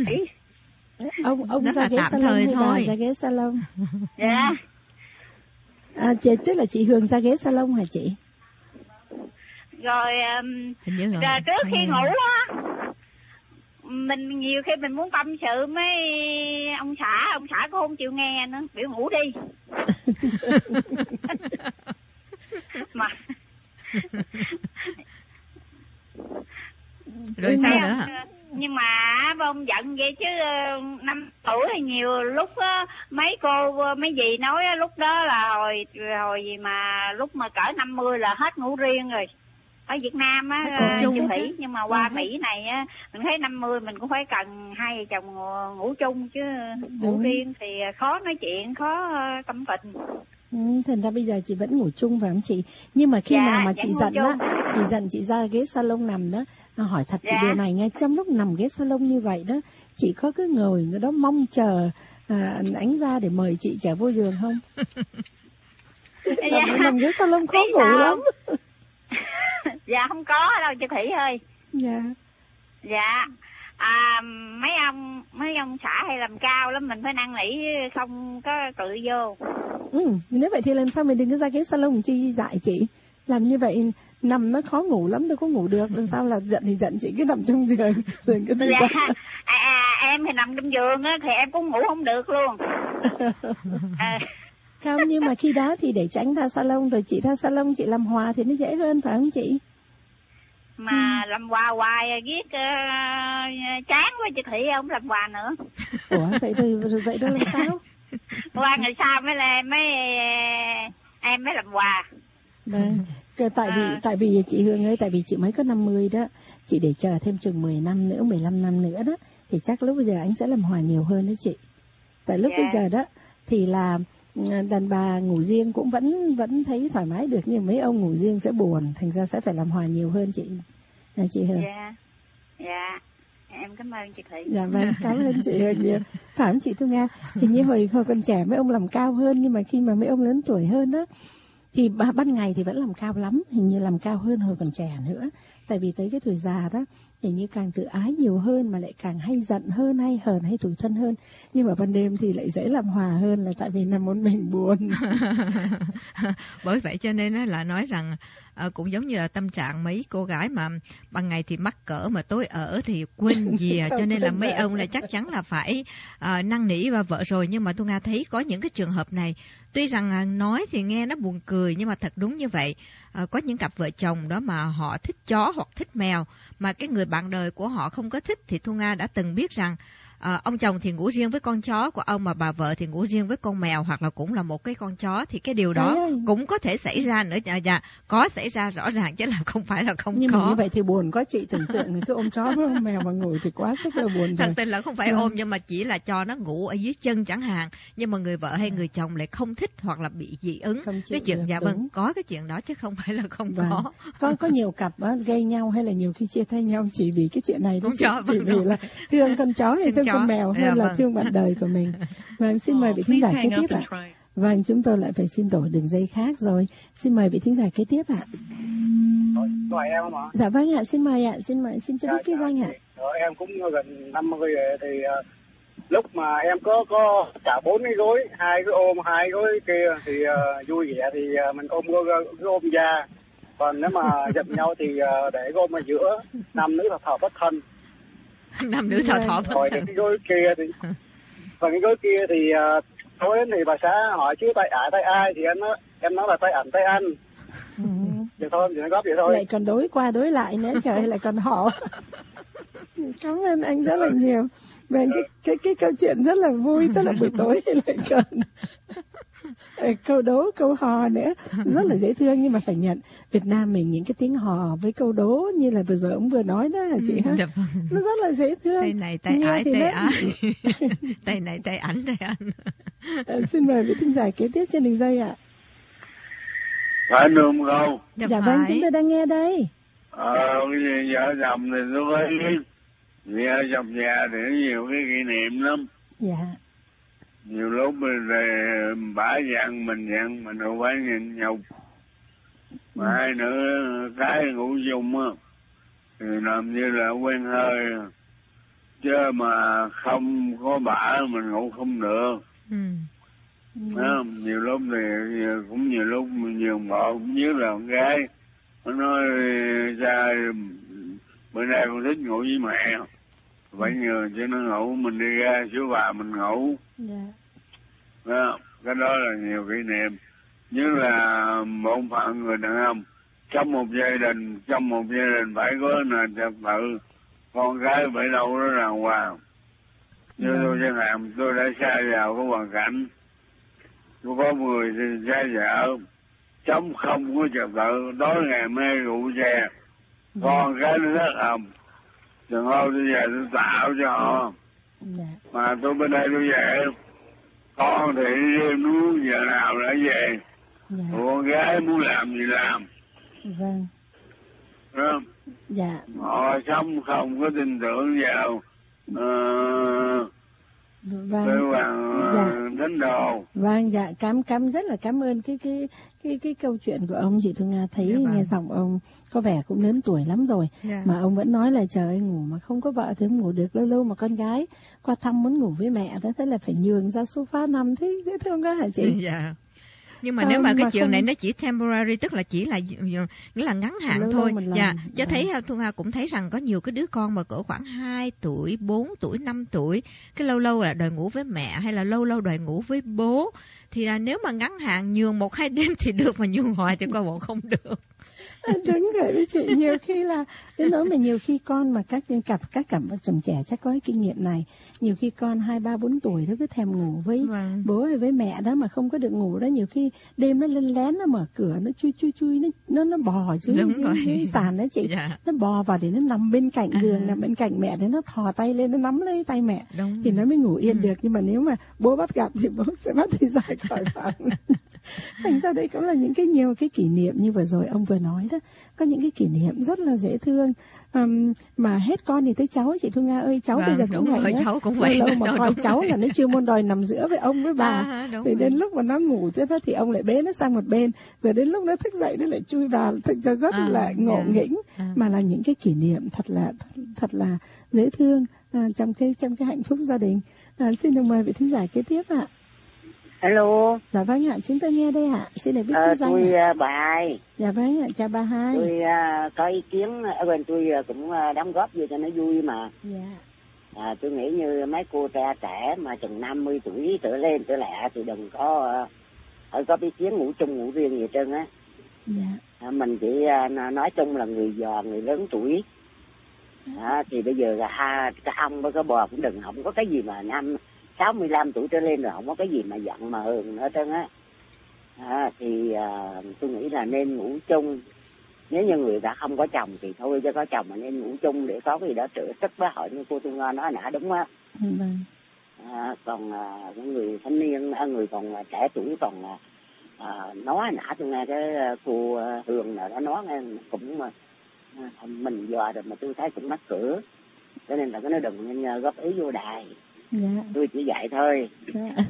ông ông Rất ra ghế salon hay bà ra ghế salon? Dạ. À, chị, tức là chị Hương ra ghế salon hả chị? Rồi, um, rồi trước khi ngủ á, mình nhiều khi mình muốn tâm sự mấy ông xã, ông xã cũng không chịu nghe nữa, biểu ngủ đi. Mà rồi sao nữa hả? Nhưng mà ông giận vậy chứ năm tuổi thì nhiều lúc á, mấy cô mấy dì nói á, lúc đó là hồi hồi gì mà lúc mà cỡ năm mươi là hết ngủ riêng rồi. ở Việt Nam á, chung chị Thủy, chứ. nhưng mà qua ừ. Mỹ này á, mình thấy năm mươi mình cũng phải cần hai vợ chồng ngủ chung chứ ngủ riêng thì khó nói chuyện, khó tâm tình. Ừ, thành ra bây giờ chị vẫn ngủ chung phải không chị? Nhưng mà khi dạ, nào mà chị giận đó, chị giận chị ra ghế salon nằm đó, hỏi thật chị dạ. điều này nghe, trong lúc nằm ghế salon như vậy đó, chị có cứ ngồi người đó mong chờ à, ánh ra để mời chị trở vô giường không? dạ. Nằm ghế salon khó ngủ đâu? lắm. Dạ không có đâu chị Thủy ơi. Dạ. Dạ. À, mấy ông mấy ông xã hay làm cao lắm, mình phải năn nỉ không có tự vô. Ừ, nếu vậy thì lần sau mình đừng có ra ghế salon chi dạy chị. Làm như vậy nằm nó khó ngủ lắm, đâu có ngủ được. Lần sau là giận thì giận, chị cứ nằm trong giường. Rồi cứ dạ. à, à, em thì nằm trong giường á, thì em cũng ngủ không được luôn. à. Không, nhưng mà khi đó thì để tránh ra salon rồi chị ra salon chị làm hòa thì nó dễ hơn phải không chị? Mà ừ. làm quà hoài viết uh, chán quá chị Thủy, không làm quà nữa. Ủa vậy rồi, rồi vậy đó làm sao? Qua ngày sau mới là mấy em mới làm quà. Đấy. Tại vì à. tại vì chị Hương ơi, tại vì chị mới có năm mươi đó, chị để chờ thêm chừng mười năm nữa, mười lăm năm nữa đó, thì chắc lúc bây giờ anh sẽ làm hòa nhiều hơn đó chị. Tại lúc yeah. bây giờ đó thì là đàn bà ngủ riêng cũng vẫn vẫn thấy thoải mái được, nhưng mấy ông ngủ riêng sẽ buồn, thành ra sẽ phải làm hòa nhiều hơn chị. À, chị Hương. Dạ. Dạ. Em cảm ơn chị Thủy. Dạ vâng, cảm ơn chị Hương nhiều. Phải không chị Thu Nga? Hình như hồi hồi còn trẻ mấy ông làm cao hơn, nhưng mà khi mà mấy ông lớn tuổi hơn đó thì ban ngày thì vẫn làm cao lắm, hình như làm cao hơn hồi còn trẻ nữa. Tại vì tới cái tuổi già đó thì như càng tự ái nhiều hơn, mà lại càng hay giận hơn, hay hờn, hay tủi thân hơn. Nhưng mà ban đêm thì lại dễ làm hòa hơn, là tại vì nằm một mình buồn. Bởi vậy cho nên là nói rằng uh, cũng giống như là tâm trạng mấy cô gái mà ban ngày thì mắc cỡ mà tối ở thì quên gì, cho nên là mấy ông là chắc chắn là phải uh, năn nỉ và vợ rồi. Nhưng mà tôi Nga thấy có những cái trường hợp này, tuy rằng uh, nói thì nghe nó buồn cười, nhưng mà thật đúng như vậy. Uh, có những cặp vợ chồng đó mà họ thích chó hoặc thích mèo, mà cái người bạn đời của họ không có thích, thì Thu Nga đã từng biết rằng À, ông chồng thì ngủ riêng với con chó của ông, mà bà vợ thì ngủ riêng với con mèo, hoặc là cũng là một cái con chó, thì cái điều đó cũng có thể xảy ra nữa. Dạ, dạ, có xảy ra rõ ràng chứ là không phải là không nhưng có. Nhưng mà như vậy thì buồn quá chị, tưởng tượng người cứ ôm chó với ôm mèo mà ngủ thì quá sức là buồn. Thật tình là không phải ôm, nhưng mà chỉ là cho nó ngủ ở dưới chân chẳng hạn. Nhưng mà người vợ hay người chồng lại không thích, hoặc là bị dị ứng. Cái chuyện dạ vâng, có cái chuyện đó chứ không phải là không vâng. có. Có có nhiều cặp đó, gây nhau hay là nhiều khi chia tay nhau chỉ vì cái chuyện này đó, chị, chó, chỉ vâng, vì đúng. Là thương con chó hay thương con mèo hơn dạ, là vâng. thương bạn đời của mình. Vâng, xin mời vị thính giả kế tiếp ạ. À. Vâng, chúng tôi lại phải xin đổi đường dây khác rồi. Xin mời vị thính giả kế tiếp ạ. À. Mời em không ạ? Dạ vâng ạ, xin mời ạ, xin mời, xin cho biết cái danh ạ. Ờ, em cũng gần năm mươi rồi thì uh, lúc mà em có có cả bốn cái gối, hai cái ôm, hai cái gối kia thì uh, vui vẻ thì uh, mình ôm cái ôm da. Còn nếu mà giận nhau thì uh, để cái ôm ở giữa, nam nữ là thọ bất thân. Nam nữ thọ thọ bất thân. Cái gối kia thì còn cái gối kia thì uh, tối đến thì bà xã hỏi chứ tay ả tay ai, thì em nói em nói là tay ảnh tay anh. Ừ. Vậy thôi, vậy góp vậy thôi. Lại còn đối qua đối lại nữa, trời lại còn họ. Cảm ơn anh rất là nhiều. Về cái cái cái câu chuyện rất là vui, tức là buổi tối lại còn câu đố câu hò nữa, rất là dễ thương. Nhưng mà phải nhận Việt Nam mình những cái tiếng hò với câu đố như là vừa rồi ông vừa nói đó là chị ha, nó rất là dễ thương. Tay này tay ái tay ái, tay này tay ảnh tay anh. À, xin mời vị thính giả kế tiếp trên đường dây ạ. Phải được không? Dạ, dạ vâng, chúng tôi đang nghe đây. Ờ, cái gì vợ chồng thì tôi thấy vợ chồng già thì nhiều cái kỷ niệm lắm. Dạ. Nhiều lúc thì bả dặn mình dặn mình đâu phải nhìn nhục. Mà ừ. hai nữa cái ngủ chung á thì làm như là quen hơi, chứ mà không có bả mình ngủ không được. Ừ. Đó, nhiều lúc thì cũng nhiều lúc nhiều vợ cũng nhớ là con gái nó nói cha bữa nay con thích ngủ với mẹ, phải nhờ cho nó ngủ, mình đi ra chú bà mình ngủ. Yeah. Đó, cái đó là nhiều kỷ niệm, như là một phận người đàn ông trong một gia đình, trong một gia đình phải có nền trật tự, con gái phải đâu đó đàng hoàng. Như yeah. tôi chẳng hạn, tôi đã xa vào cái hoàn cảnh tôi có người thì cha vợ, sống không có trật tự, tối ngày mê rượu chè, con cái nó rất hầm. Đừng thôi tôi về tôi tạo cho họ. Mà tôi bên đây tôi về, con thì đi muốn giờ nào đã về. Dạ. Con gái muốn làm gì làm. Vâng. Đúng không? Dạ. Họ sống không có tin tưởng vào uh, vâng. cái hoàng dạ. thánh đồ. Vâng, dạ, cảm cảm rất là cảm ơn cái cái cái cái câu chuyện của ông. Chị Thu Nga thấy dạ, vâng. nghe giọng ông có vẻ cũng lớn tuổi lắm rồi, dạ. mà ông vẫn nói là trời ơi, ngủ mà không có vợ thì không ngủ được, lâu lâu mà con gái qua thăm muốn ngủ với mẹ đó, thế là phải nhường ra sofa nằm, thế dễ thương quá hả chị? Dạ. Nhưng mà à, nếu mà cái mà chuyện không... này nó chỉ temporary, tức là chỉ là nghĩa là ngắn hạn lâu thôi. Dạ, cho thấy Thu Nga cũng thấy rằng có nhiều cái đứa con mà cỡ khoảng hai tuổi, bốn tuổi, năm tuổi, cái lâu lâu là đòi ngủ với mẹ hay là lâu lâu đòi ngủ với bố, thì là nếu mà ngắn hạn nhường một hai đêm thì được, mà nhường hoài thì coi bộ không được. Đúng rồi đấy chị, nhiều khi là đến nỗi mà nhiều khi con mà các cặp các cặp vợ chồng trẻ chắc có cái kinh nghiệm này, nhiều khi con hai ba bốn tuổi nó cứ thèm ngủ với vâng. bố hay với mẹ đó mà không có được ngủ đó, nhiều khi đêm nó lên lén nó mở cửa nó chui chui chui nó nó nó bò dưới dưới, dưới sàn đó chị, dạ. nó bò vào để nó nằm bên cạnh giường, à. nằm bên cạnh mẹ để nó thò tay lên nó nắm lấy tay mẹ. Đúng. Thì nó mới ngủ yên ừ. được, nhưng mà nếu mà bố bắt gặp thì bố sẽ bắt thì giải khỏi phòng. Thành ra đấy cũng là những cái nhiều cái kỷ niệm như vừa rồi ông vừa nói đó, có những cái kỷ niệm rất là dễ thương. Um, mà hết con thì tới cháu, chị Thu Nga ơi, cháu vâng, bây giờ cũng vậy đó. Cháu cũng vậy. Lâu, lâu mà coi cháu là nó chuyên môn đòi nằm giữa với ông với bà. À, thì đến lúc mà nó ngủ thế đó thì ông lại bế nó sang một bên, rồi đến lúc nó thức dậy nó lại chui vào, thật ra rất à, là ngộ yeah. nghĩnh, à. mà là những cái kỷ niệm thật là thật, thật là dễ thương à, trong cái trong cái hạnh phúc gia đình. À, xin được mời vị thính giả kế tiếp ạ. Hello. Dạ vâng ạ, chúng tôi nghe đây ạ. Xin được biết ờ, danh tôi ạ. bà Hai. Dạ vâng ạ, chào bà Hai. Tôi uh, có ý kiến, ở bên tôi cũng uh, đóng góp vô cho nó vui mà. Dạ. À, tôi nghĩ như mấy cô trẻ trẻ mà chừng năm mươi tuổi trở lên trở lại thì đừng có uh, có ý kiến ngủ chung ngủ riêng gì trơn á. Dạ. À, mình chỉ uh, nói chung là người già người lớn tuổi. À, thì bây giờ là ha, cái ông với cái bò cũng đừng, không có cái gì mà năm sáu mươi lăm tuổi trở lên rồi không có cái gì mà giận mà hờn nữa trơn á. À, thì à, tôi nghĩ là nên ngủ chung. Nếu như người đã không có chồng thì thôi, chứ có chồng mà nên ngủ chung để có gì đó trợ sức với họ, như cô Thu Nga nói nãy, đúng á. Ừ. À, còn à, người thanh niên, à, người còn à, trẻ tuổi còn à, nói nãy tôi nghe cái cô Hường nào đó nói nghe cũng à, mình dò rồi mà tôi thấy cũng mắc cửa, cho nên là cái nó đừng nên góp ý vô đài. Dạ. Tôi chỉ dạy thôi. Dạ.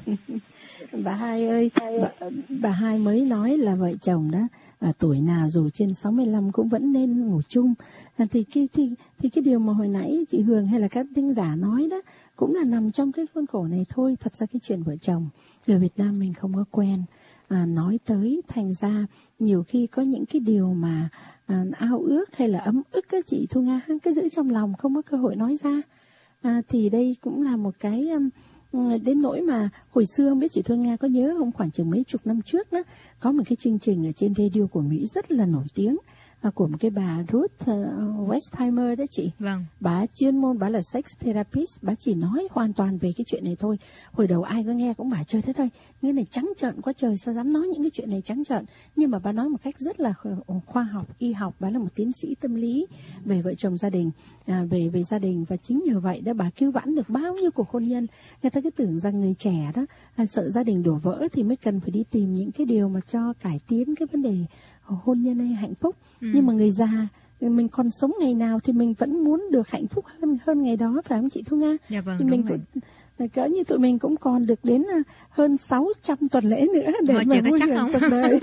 Bà Hai ơi, bà, bà Hai mới nói là vợ chồng đó à, tuổi nào dù trên sáu mươi lăm cũng vẫn nên ngủ chung. À, thì cái thì thì cái điều mà hồi nãy chị Hường hay là các thính giả nói đó cũng là nằm trong cái khuôn khổ này thôi. Thật ra cái chuyện vợ chồng người Việt Nam mình không có quen à, nói tới, thành ra nhiều khi có những cái điều mà à, ao ước hay là ấm ức các chị Thu Nga cứ giữ trong lòng, không có cơ hội nói ra. À, thì đây cũng là một cái um, đến nỗi mà hồi xưa không biết chị Thương Nga có nhớ không, khoảng chừng mấy chục năm trước đó có một cái chương trình ở trên radio của Mỹ rất là nổi tiếng à, của một cái bà Ruth uh, Westheimer đó chị. Vâng. Bà chuyên môn, bà là sex therapist, bà chỉ nói hoàn toàn về cái chuyện này thôi. Hồi đầu ai có nghe cũng bảo trời thế thôi, nghe này trắng trợn quá trời, sao dám nói những cái chuyện này trắng trợn. Nhưng mà bà nói một cách rất là khoa học, y học, bà là một tiến sĩ tâm lý về vợ chồng gia đình, à, về về gia đình, và chính nhờ vậy đó bà cứu vãn được bao nhiêu cuộc hôn nhân. Người ta cứ tưởng rằng người trẻ đó à, sợ gia đình đổ vỡ thì mới cần phải đi tìm những cái điều mà cho cải tiến cái vấn đề hôn nhân hay hạnh phúc. Ừ. Nhưng mà người già mình còn sống ngày nào thì mình vẫn muốn được hạnh phúc hơn hơn ngày đó, phải không chị Thu Nga? Dạ vâng, thì đúng mình rồi. Cũng, cỡ như tụi mình cũng còn được đến hơn sáu trăm tuần lễ nữa để Họ mà vui hưởng cuộc đời.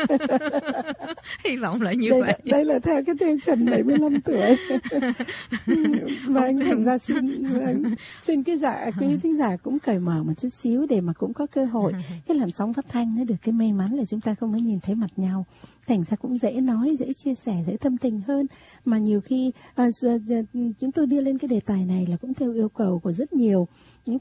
Hy vọng là như đây vậy. Là, đây là theo cái tiêu chuẩn bảy mươi lăm tuổi. Và anh thành ra xin xin cái dạ quý thính giả cũng cởi mở một chút xíu để mà cũng có cơ hội cái làn sóng phát thanh nó được cái may mắn là chúng ta không có nhìn thấy mặt nhau, thành ra cũng dễ nói, dễ chia sẻ, dễ thâm tình hơn. Mà nhiều khi à, chúng tôi đưa lên cái đề tài này là cũng theo yêu cầu của rất nhiều những cặp vợ chồng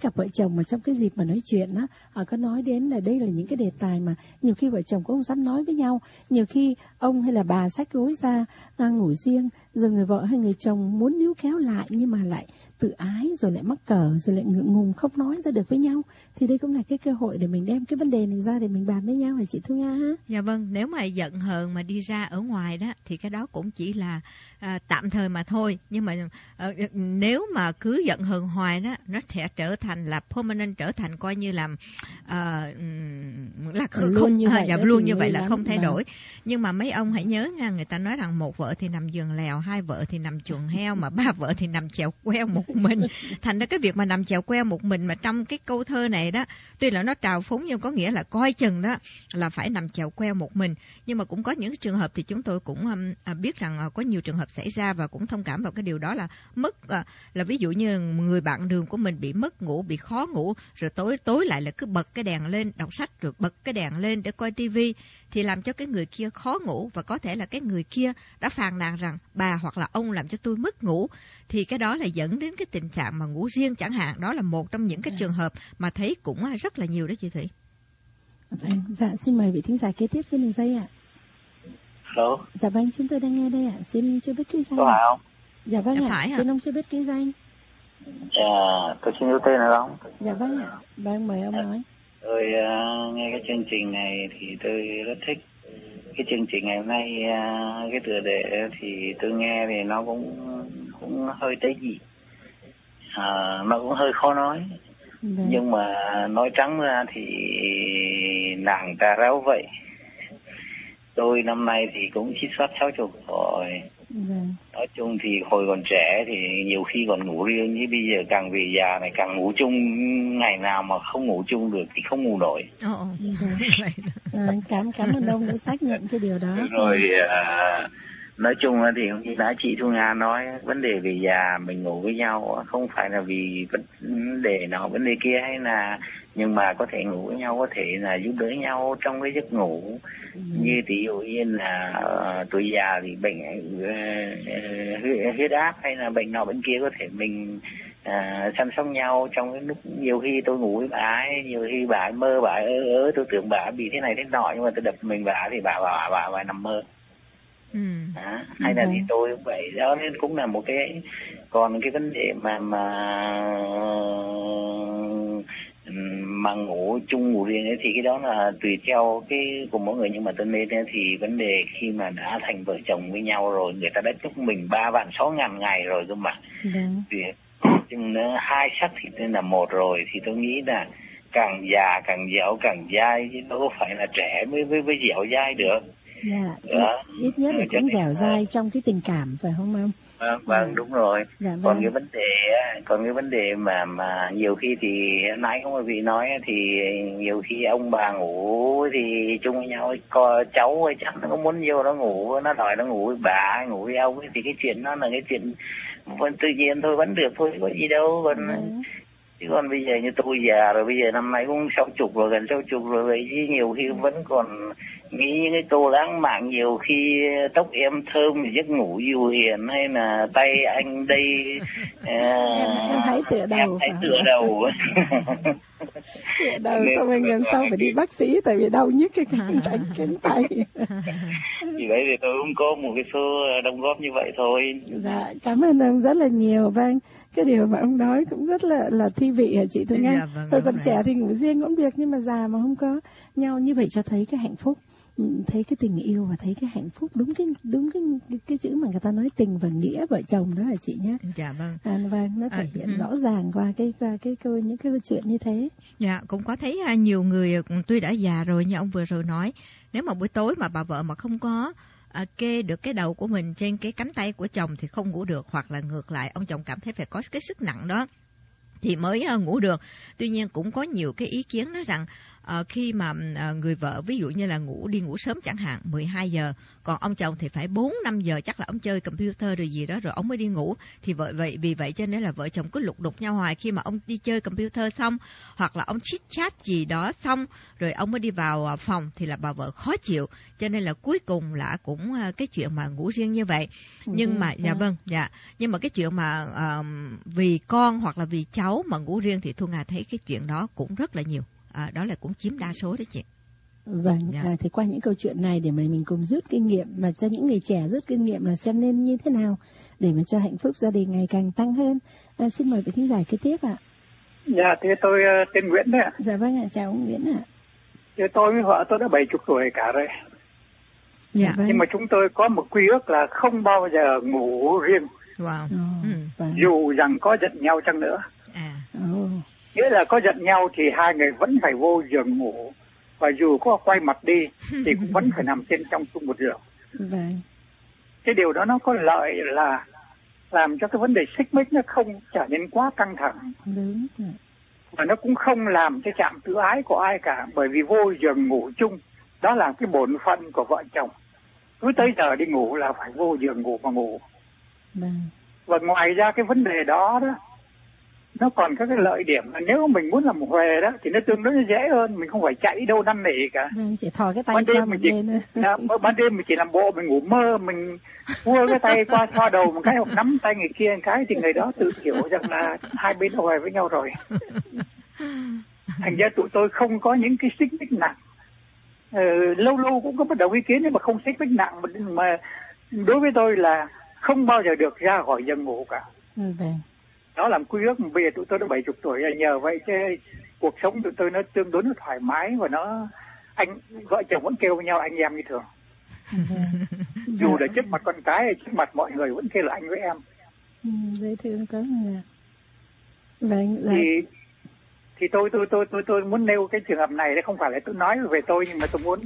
chồng mà trong cái dịp mà nói chuyện á, họ có nói đến là đây là những cái đề tài mà nhiều khi vợ chồng cũng không dám nói với nhau. Nhiều khi ông hay là bà xách gối ra à, ngủ riêng, rồi người vợ hay người chồng muốn níu kéo lại nhưng mà lại tự ái, rồi lại mắc cỡ, rồi lại ngượng ngùng không nói ra được với nhau. Thì đây cũng là cái cơ hội để mình đem cái vấn đề này ra để mình bàn với nhau hả chị Thu Nga ha? Dạ vâng, nếu mà giận hờn mà đi ra ở ngoài đó thì cái đó cũng chỉ là à, tạm thời mà thôi. Nhưng mà à, nếu mà cứ giận hờn hoài đó, nó sẽ trở thành là permanent, trở thành coi như là à, là không, luôn như à, vậy, dạ, luôn như vậy là lắm. không thay mà. đổi. Nhưng mà mấy ông hãy nhớ nha, người ta nói rằng một vợ thì nằm giường lèo, hai vợ thì nằm chuồng heo, mà ba vợ thì nằm chèo queo một mình. Thành ra cái việc mà nằm chèo queo một mình mà trong cái câu thơ này đó, tuy là nó trào phúng nhưng có nghĩa là coi chừng đó là phải nằm chèo queo một mình. Nhưng mà cũng có những trường hợp thì chúng tôi cũng um, biết rằng uh, có nhiều trường hợp xảy ra và cũng thông cảm vào cái điều đó là mất uh, là ví dụ như người bạn đường của mình bị mất ngủ, bị khó ngủ, rồi tối tối lại là cứ bật cái đèn lên đọc sách, rồi bật cái đèn lên để coi tivi, thì làm cho cái người kia khó ngủ, và có thể là cái người kia đã phàn nàn rằng bà hoặc là ông làm cho tôi mất ngủ, thì cái đó là dẫn đến cái tình trạng mà ngủ riêng chẳng hạn. Đó là một trong những cái trường hợp mà thấy cũng rất là nhiều đó chị Thủy. Vâng, dạ xin mời vị thính giả kế tiếp trên đường dây ạ. Hello. Dạ vâng, chúng tôi đang nghe đây ạ. Xin cho biết ký danh. Có phải không? Dạ vâng dạ ạ. phải Xin ông cho biết ký danh. Dạ, tôi xin yêu tên là không? Dạ vâng ạ. Vâng, mời ông dạ. nói. Tôi uh, nghe cái chương trình này thì tôi rất thích. Cái chương trình ngày hôm nay, uh, cái tựa đề thì tôi nghe thì nó cũng cũng hơi tế nhị. Uh, nó cũng hơi khó nói. Vâng. Nhưng mà nói trắng ra thì nàng ta ráo vậy. Tôi năm nay thì cũng chít soát sáu chục rồi. Vâng. Nói chung thì hồi còn trẻ thì nhiều khi còn ngủ riêng, nhưng bây giờ càng về già này càng ngủ chung, ngày nào mà không ngủ chung được thì không ngủ nổi. Ồ, à, cảm cảm ơn ông đã xác nhận cái điều đó. Rồi à, nói chung thì như đã chị Thu Nga nói, vấn đề về già mình ngủ với nhau không phải là vì vấn đề nào vấn đề kia, hay là nhưng mà có thể ngủ với nhau, có thể là giúp đỡ nhau trong cái giấc ngủ. Ừ. Như tỷ dụ như là uh, tuổi già thì bệnh uh, huyết áp hay là bệnh nào bệnh kia, có thể mình uh, chăm sóc nhau trong cái lúc nhiều khi tôi ngủ với bà ấy, nhiều khi bà ấy mơ bà ấy ớ ớ tôi tưởng bà ấy bị thế này thế nọ, nhưng mà tôi đập mình bà ấy thì bà bà bà, bà nằm mơ. Ừ. À, hay là thì tôi cũng vậy đó, nên cũng là một cái. Còn cái vấn đề mà mà mà ngủ chung ngủ riêng ấy thì cái đó là tùy theo cái của mỗi người, nhưng mà tôi nên thì vấn đề khi mà đã thành vợ chồng với nhau rồi, người ta đã chúc mình ba vạn sáu ngàn ngày rồi cơ mà. Ừ. Thì nhưng hai sắc thì nên là một rồi, thì tôi nghĩ là càng già càng dẻo càng dai, chứ đâu có phải là trẻ mới với với dẻo dai được. Dạ, ít, ít nhất là cũng dẻo dai trong cái tình cảm, phải không em? Vâng, vâng, đúng rồi. Dạ, vâng. Còn cái vấn đề, còn cái vấn đề mà mà nhiều khi thì nãy có một vị nói thì nhiều khi ông bà ngủ thì chung với nhau, có cháu ấy chắc nó có muốn nhiều nó ngủ, nó đòi nó ngủ với bà, ngủ với ông ấy, thì cái chuyện nó là cái chuyện tự nhiên thôi, vẫn được thôi, có gì đâu. Còn ừ. Chứ còn bây giờ như tôi già rồi, bây giờ năm nay cũng sáu chục rồi, gần sáu chục rồi vậy, chứ nhiều khi vẫn còn nghĩ những cái câu lãng mạn, nhiều khi tóc em thơm, giấc ngủ dịu hiền, hay là tay anh đây uh, em hãy tựa đầu, em hãy tựa đầu tựa đầu xong rồi lần sau phải đi bác sĩ tại vì đau nhức cái cánh tay cánh tay. Vì vậy thì tôi cũng có một cái số đóng góp như vậy thôi. Dạ, cảm ơn ông rất là nhiều. Vâng, cái điều mà ông nói cũng rất là là thi vị hả chị Thu Nga? Dạ, vâng, Thôi còn trẻ thì ngủ riêng cũng được, nhưng mà già mà không có nhau như vậy cho thấy cái hạnh phúc, thấy cái tình yêu và thấy cái hạnh phúc, đúng cái đúng cái cái, cái chữ mà người ta nói tình và nghĩa vợ chồng đó hả chị nhé? Dạ vâng. À, vâng, nó thể hiện à, rõ ràng qua cái qua cái câu những cái câu chuyện như thế. Dạ, cũng có thấy nhiều người tuy đã già rồi như ông vừa rồi nói, nếu mà buổi tối mà bà vợ mà không có À, kê được cái đầu của mình trên cái cánh tay của chồng thì không ngủ được, hoặc là ngược lại ông chồng cảm thấy phải có cái sức nặng đó thì mới uh, ngủ được. Tuy nhiên cũng có nhiều cái ý kiến nói rằng uh, khi mà uh, người vợ ví dụ như là ngủ đi ngủ sớm chẳng hạn mười hai giờ, còn ông chồng thì phải bốn năm giờ, chắc là ông chơi computer rồi gì đó rồi ông mới đi ngủ, thì vậy vậy vì vậy cho nên là vợ chồng cứ lục đục nhau hoài. Khi mà ông đi chơi computer xong hoặc là ông chit chat gì đó xong rồi ông mới đi vào uh, phòng thì là bà vợ khó chịu, cho nên là cuối cùng là cũng uh, cái chuyện mà ngủ riêng như vậy. Nhưng mà dạ vâng dạ nhưng mà cái chuyện mà uh, vì con hoặc là vì cháu sáu mà ngủ riêng thì Thu Nga thấy cái chuyện đó cũng rất là nhiều, à, đó là cũng chiếm đa số đó chị. Vâng, dạ. à, thì qua những câu chuyện này để mà mình cùng rút kinh nghiệm, mà cho những người trẻ rút kinh nghiệm là xem nên như thế nào để mà cho hạnh phúc gia đình ngày càng tăng hơn. À, xin mời vị thính giả kế tiếp ạ. Dạ, thì tôi uh, tên Nguyễn đấy ạ. Dạ vâng ạ, chào ông Nguyễn ạ. Thì tôi với vợ tôi đã bảy mươi tuổi cả rồi. Dạ vâng. Nhưng mà chúng tôi có một quy ước là không bao giờ ngủ riêng. Wow. Oh, ừ. vâng. Dù rằng có giận nhau chăng nữa. À. Oh. Nghĩa là có giận nhau thì hai người vẫn phải vô giường ngủ. Và dù có quay mặt đi thì cũng vẫn phải nằm trên trong chung một giường. Vâng. Cái điều đó nó có lợi là làm cho cái vấn đề xích mích nó không trở nên quá căng thẳng. Đúng rồi. Và nó cũng không làm cho chạm tự ái của ai cả, bởi vì vô giường ngủ chung đó là cái bổn phận của vợ chồng. Cứ tới giờ đi ngủ là phải vô giường ngủ mà ngủ. Vâng. Và ngoài ra cái vấn đề đó đó, nó còn các cái lợi điểm là nếu mình muốn làm huề đó thì nó tương đối dễ hơn, mình không phải chạy đâu năn nỉ cả. Vâng, chỉ thò cái tay ban qua đêm một mình chỉ, bên à, ban đêm mình chỉ làm bộ mình ngủ mơ, mình vua cái tay qua xoa đầu một cái hoặc nắm tay người kia một cái thì người đó tự hiểu rằng là hai bên đã huề với nhau rồi. Thành ra tụi tôi không có những cái xích mích nặng. Ờ, lâu lâu cũng có bất đồng ý kiến nhưng mà không xích mích nặng, mà đối với tôi là không bao giờ được ra khỏi giường ngủ cả. Ừ, vâng. Đó làm quy ước. Bây giờ tụi tôi đã bảy mươi tuổi rồi, nhờ vậy chứ cuộc sống tụi tôi nó tương đối nó thoải mái và nó anh vợ chồng vẫn kêu với nhau anh em như thường. Dù là trước mặt con cái hay trước mặt mọi người vẫn kêu là anh với em. Ừ, dễ thương có người. Vâng, là... thì thì tôi tôi tôi tôi tôi muốn nêu cái trường hợp này đấy, không phải là tôi nói về tôi, nhưng mà tôi muốn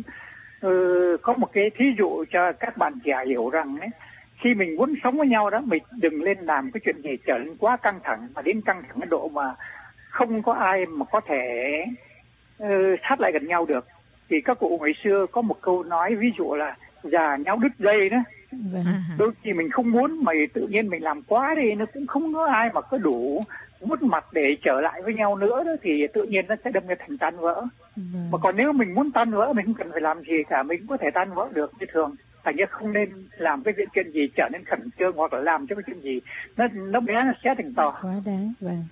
uh, có một cái thí dụ cho các bạn trẻ hiểu rằng ấy, khi mình muốn sống với nhau đó, mình đừng lên làm cái chuyện gì trở nên quá căng thẳng, mà đến căng thẳng cái độ mà không có ai mà có thể uh, sát lại gần nhau được. Thì các cụ ngày xưa có một câu nói, ví dụ là già nhau đứt dây đó. Vâng. Đôi khi mình không muốn mà tự nhiên mình làm quá đi, nó cũng không có ai mà có đủ mút mặt để trở lại với nhau nữa đó, thì tự nhiên nó sẽ đâm ra thành tan vỡ. Vâng. Mà còn nếu mình muốn tan vỡ mình không cần phải làm gì cả, mình cũng có thể tan vỡ được như thường. Thành ra không nên làm cái chuyện gì trở nên khẩn trương, hoặc là làm cho cái chuyện gì nó nó bé nó sẽ thành to. Quá đáng. Vâng.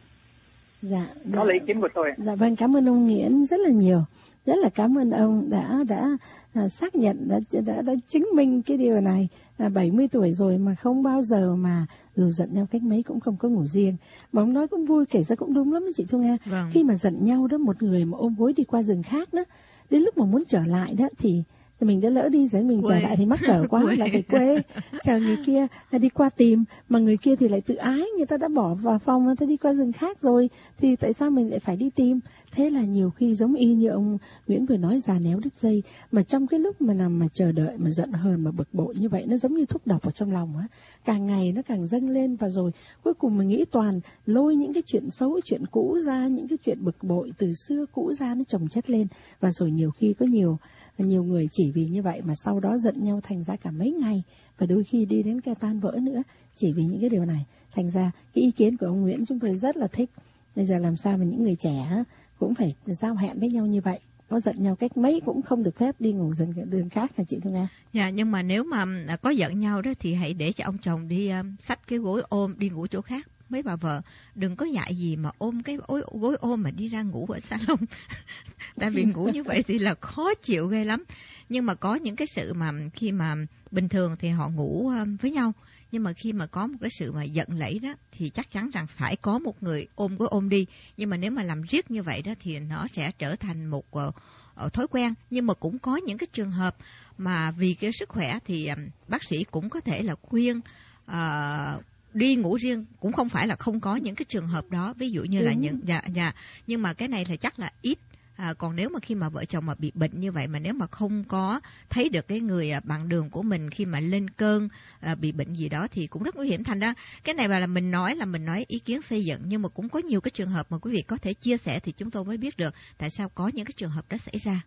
Dạ. Đó là ý kiến của tôi. Dạ vâng, cảm ơn ông Nguyễn rất là nhiều. Rất là cảm ơn ông đã đã à, xác nhận, đã, đã đã chứng minh cái điều này. À, bảy mươi tuổi rồi mà không bao giờ mà dù giận nhau cách mấy cũng không có ngủ riêng. Mà ông nói cũng vui, kể ra cũng đúng lắm chị Thu Nga. Vâng. Khi mà giận nhau đó, một người mà ôm gối đi qua rừng khác đó, đến lúc mà muốn trở lại đó thì thì mình đã lỡ đi rồi, mình quê. Trở lại thì mắc cỡ quá, lại phải quê chờ người kia đi qua tìm, mà người kia thì lại tự ái, người ta đã bỏ vào phòng, người ta đi qua rừng khác rồi thì tại sao mình lại phải đi tìm. Thế là nhiều khi giống y như ông Nguyễn vừa nói, già néo đứt dây, mà trong cái lúc mà nằm mà chờ đợi mà giận hờn mà bực bội như vậy, nó giống như thuốc độc ở trong lòng á, càng ngày nó càng dâng lên, và rồi cuối cùng mình nghĩ toàn lôi những cái chuyện xấu, chuyện cũ ra, những cái chuyện bực bội từ xưa cũ ra, nó chồng chất lên, và rồi nhiều khi có nhiều nhiều người chỉ vì như vậy mà sau đó giận nhau thành ra cả mấy ngày, và đôi khi đi đến cái tan vỡ nữa chỉ vì những cái điều này. Thành ra cái ý kiến của ông Nguyễn chúng tôi rất là thích. Bây giờ làm sao mà những người trẻ cũng phải giao hẹn với nhau như vậy, có giận nhau cách mấy cũng không được phép đi ngủ dần đường khác hả chị Thu Nga? Dạ, nhưng mà nếu mà có giận nhau đó thì hãy để cho ông chồng đi um, xách cái gối ôm đi ngủ chỗ khác. Mấy bà vợ đừng có dại gì mà ôm cái gối, gối ôm mà đi ra ngủ ở salon. Tại vì ngủ như vậy thì là khó chịu ghê lắm. Nhưng mà có những cái sự mà khi mà bình thường thì họ ngủ với nhau, nhưng mà khi mà có một cái sự mà giận lẫy đó thì chắc chắn rằng phải có một người ôm gối ôm đi. Nhưng mà nếu mà làm riết như vậy đó thì nó sẽ trở thành một uh, thói quen. Nhưng mà cũng có những cái trường hợp mà vì cái sức khỏe thì um, bác sĩ cũng có thể là khuyên uh, đi ngủ riêng, cũng không phải là không có những cái trường hợp đó, ví dụ như ừ. là những dạ dạ nhưng mà cái này là chắc là ít. À, còn nếu mà khi mà vợ chồng mà bị bệnh như vậy, mà nếu mà không có thấy được cái người bạn đường của mình khi mà lên cơn à, bị bệnh gì đó thì cũng rất nguy hiểm. Thành ra cái này là mình nói là mình nói ý kiến xây dựng, nhưng mà cũng có nhiều cái trường hợp mà quý vị có thể chia sẻ thì chúng tôi mới biết được tại sao có những cái trường hợp đó xảy ra.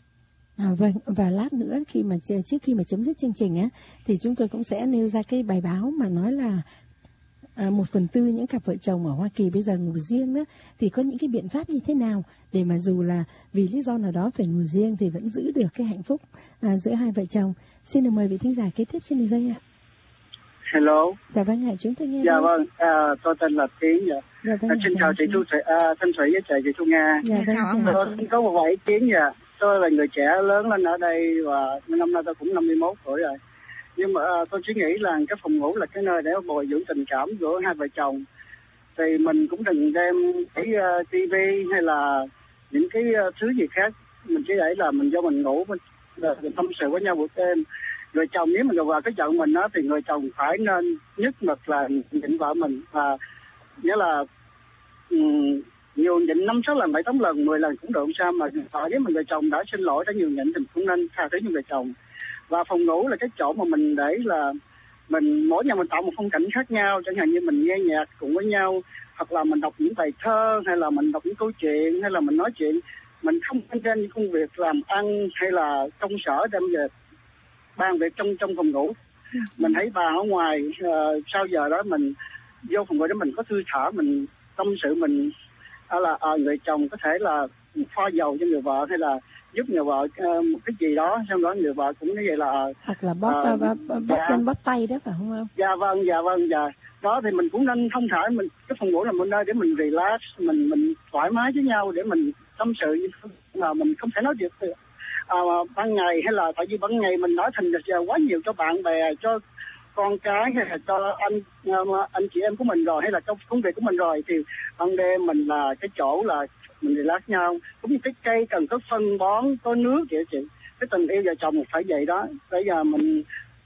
À, vâng, và lát nữa khi mà trước khi mà chấm dứt chương trình á thì chúng tôi cũng sẽ nêu ra cái bài báo mà nói là À, một phần tư những cặp vợ chồng ở Hoa Kỳ bây giờ ngủ riêng đó, thì có những cái biện pháp như thế nào để mà dù là vì lý do nào đó phải ngủ riêng thì vẫn giữ được cái hạnh phúc à, giữa hai vợ chồng. Xin được mời vị thính giả kế tiếp trên đường dây ạ. Hello. Dạ vâng ạ, chúng tôi nghe. Dạ vâng, à, tôi tên là Tiến. Dạ. Dạ vâng, à, xin chào chị Thu Thủy, à, Thanh Thủy với chị, chị Thu Nga. Dạ vâng, chào tôi xin có một vài ý kiến. Dạ, tôi là người trẻ lớn lên ở đây và năm nay tôi cũng năm mươi mốt tuổi rồi. Nhưng mà à, tôi chỉ nghĩ là cái phòng ngủ là cái nơi để bồi dưỡng tình cảm giữa hai vợ chồng. Thì mình cũng đừng đem cái uh, ti vi hay là những cái uh, thứ gì khác. Mình chỉ để là mình vô mình ngủ, mình, mình tâm sự với nhau buổi đêm. Người chồng nếu mà người vợ cái giận mình đó thì người chồng phải nên nhất mực là nhịn vợ mình, và nghĩa là um, nhiều nhịn năm sáu lần, bảy tám lần, mười lần cũng được, không sao. Mà vợ nếu mà người chồng đã xin lỗi, đã nhiều nhịn thì cũng nên tha thứ cho người chồng. Và phòng ngủ là cái chỗ mà mình để là mình mỗi nhà mình tạo một phong cảnh khác nhau, chẳng hạn như mình nghe nhạc cùng với nhau, hoặc là mình đọc những bài thơ, hay là mình đọc những câu chuyện, hay là mình nói chuyện. Mình không nên đem những công việc làm ăn hay là công sở đem về bàn việc trong trong phòng ngủ. Mình hãy bàn ở ngoài, uh, sau giờ đó mình vô phòng ngủ để mình có thư thả, mình tâm sự, mình à, là à, người chồng có thể là pha dầu cho người vợ, hay là giúp người vợ uh, một cái gì đó, xong đó người vợ cũng như vậy là hoặc là bóp uh, bóp, bóp, bóp dạ. chân bóp tay đó phải không không? Dạ vâng, dạ vâng, dạ. Đó thì mình cũng nên thông thả, mình cái phòng ngủ là một nơi để mình relax, mình mình thoải mái với nhau để mình tâm sự, mà mình không thể nói được à, ban ngày, hay là tại vì ban ngày mình nói thành giờ quá nhiều cho bạn bè, cho con cái, hay là cho anh anh chị em của mình rồi, hay là trong công việc của mình rồi, thì ban đêm mình là cái chỗ là mình relax nhau. Cũng như cái cây cần có phân bón, có nước vậy chị. Cái tình yêu vợ chồng phải vậy đó. Bây giờ mình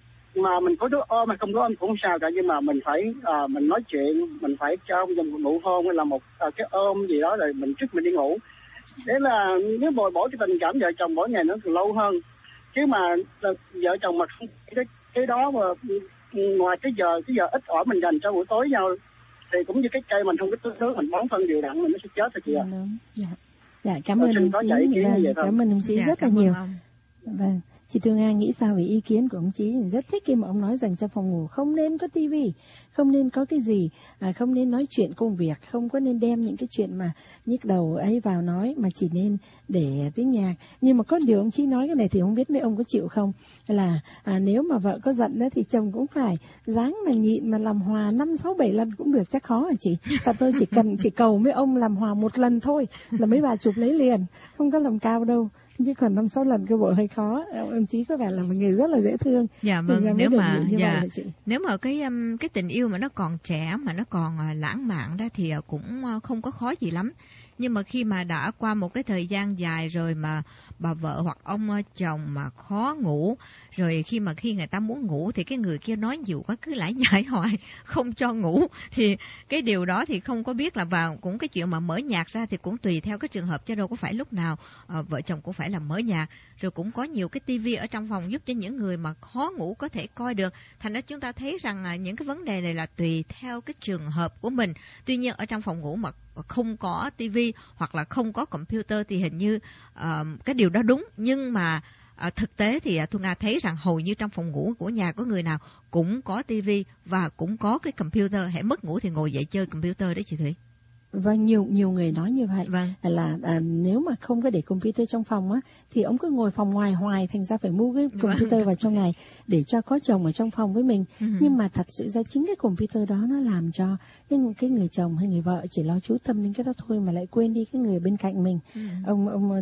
mà mình có đứa ôm hay không có ôm cũng không sao cả, nhưng mà mình phải à, mình nói chuyện, mình phải cho một nụ hôn hay là một à, cái ôm gì đó rồi mình trước mình đi ngủ. Để là nếu bồi bổ cái tình cảm vợ chồng mỗi ngày nó còn lâu hơn. Chứ mà vợ chồng mà không cái cái đó mà ngoài cái giờ cái giờ ít ỏi mình dành cho buổi tối nhau thì cũng như cái cây mình không có tưới nước, mình bón phân đều đặn mình nó sẽ chết thôi chị ạ. Dạ. Dạ, cảm ơn đồng chí. Vâng, cảm ơn đồng chí dạ, rất là nhiều. Vâng. Chị Thu Nga nghĩ sao về ý kiến của ông Chí? Rất thích khi mà ông nói dành cho phòng ngủ không nên có tivi, không nên có cái gì, à, không nên nói chuyện công việc, không có nên đem những cái chuyện mà nhức đầu ấy vào nói, mà chỉ nên để tiếng nhạc. Nhưng mà có điều ông Chí nói cái này thì không biết mấy ông có chịu không, là à, nếu mà vợ có giận đó thì chồng cũng phải dáng mà nhịn mà làm hòa năm sáu bảy lần cũng được, chắc khó hả chị? Tại tôi chỉ cần chỉ cầu mấy ông làm hòa một lần thôi là mấy bà chụp lấy liền, không có làm cao đâu. Chứ còn năm sáu lần cái bộ hơi khó. Ông Chí có vẻ là một người rất là dễ thương. Dạ vâng, nếu mà dạ, nếu mà cái cái tình yêu mà nó còn trẻ, mà nó còn lãng mạn đó thì cũng không có khó gì lắm. Nhưng mà khi mà đã qua một cái thời gian dài rồi mà bà vợ hoặc ông chồng mà khó ngủ, rồi khi mà khi người ta muốn ngủ thì cái người kia nói nhiều quá, cứ lải nhải hoài không cho ngủ, thì cái điều đó thì không có biết là vào cũng cái chuyện mà mở nhạc ra thì cũng tùy theo cái trường hợp, chứ đâu có phải lúc nào uh, vợ chồng cũng phải là mở nhạc. Rồi cũng có nhiều cái tivi ở trong phòng giúp cho những người mà khó ngủ có thể coi được. Thành ra chúng ta thấy rằng uh, những cái vấn đề này là tùy theo cái trường hợp của mình. Tuy nhiên ở trong phòng ngủ mà không có tivi hoặc là không có computer thì hình như uh, cái điều đó đúng, nhưng mà uh, thực tế thì uh, Thu Nga thấy rằng hầu như trong phòng ngủ của nhà có người nào cũng có tivi và cũng có cái computer, hễ mất ngủ thì ngồi dậy chơi computer đấy chị Thủy. Vâng, nhiều nhiều người nói như vậy. Vâng. Là à, nếu mà không có để computer trong phòng á thì ông cứ ngồi phòng ngoài hoài, thành ra phải mua cái computer vâng. vào trong này để cho có chồng ở trong phòng với mình. Uh-huh. Nhưng mà thật sự ra chính cái computer đó nó làm cho cái, cái người chồng hay người vợ chỉ lo chú tâm đến cái đó thôi mà lại quên đi cái người bên cạnh mình. Uh-huh. Ông ông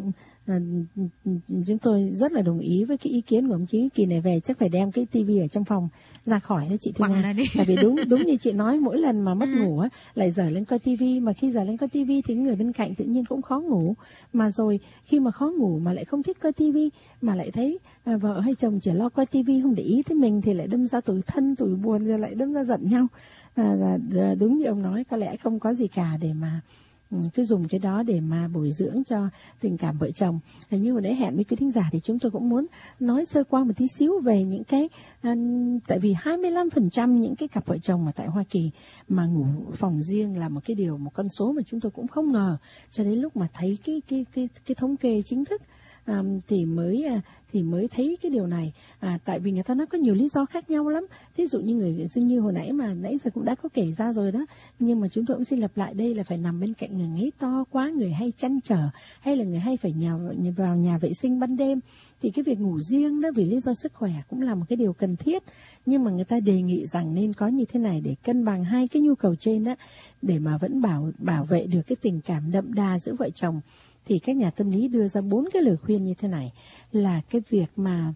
À, chúng tôi rất là đồng ý với cái ý kiến của ông Chí. Kỳ này về chắc phải đem cái tivi ở trong phòng ra khỏi đó chị Thu Nga. Tại vì đúng đúng như chị nói, mỗi lần mà mất ừ. ngủ á lại dở lên coi tivi, mà khi dở lên coi tivi thì người bên cạnh tự nhiên cũng khó ngủ. Mà rồi khi mà khó ngủ mà lại không thích coi tivi, mà lại thấy à, vợ hay chồng chỉ lo coi tivi không để ý tới mình thì lại đâm ra tủi thân, tủi buồn, rồi lại đâm ra giận nhau. À, là, đúng như ông nói, có lẽ không có gì cả để mà cứ dùng cái đó để mà bồi dưỡng cho tình cảm vợ chồng. Nhưng mà để hẹn với quý thính giả thì chúng tôi cũng muốn nói sơ qua một tí xíu về những cái à, tại vì hai mươi lăm phần trăm những cái cặp vợ chồng mà tại Hoa Kỳ mà ngủ phòng riêng là một cái điều, một con số mà chúng tôi cũng không ngờ cho đến lúc mà thấy cái cái cái cái thống kê chính thức à, thì mới à, thì mới thấy cái điều này. À, tại vì người ta nói có nhiều lý do khác nhau lắm. Thí dụ như người dường như hồi nãy mà nãy giờ cũng đã có kể ra rồi đó, nhưng mà chúng tôi cũng xin lặp lại đây là phải nằm bên cạnh người ngáy to quá, người hay chăn trở, hay là người hay phải nhào vào nhà vệ sinh ban đêm, thì cái việc ngủ riêng đó vì lý do sức khỏe cũng là một cái điều cần thiết. Nhưng mà người ta đề nghị rằng nên có như thế này để cân bằng hai cái nhu cầu trên đó, để mà vẫn bảo bảo vệ được cái tình cảm đậm đà giữa vợ chồng. Thì các nhà tâm lý đưa ra bốn cái lời khuyên như thế này, là cái việc mà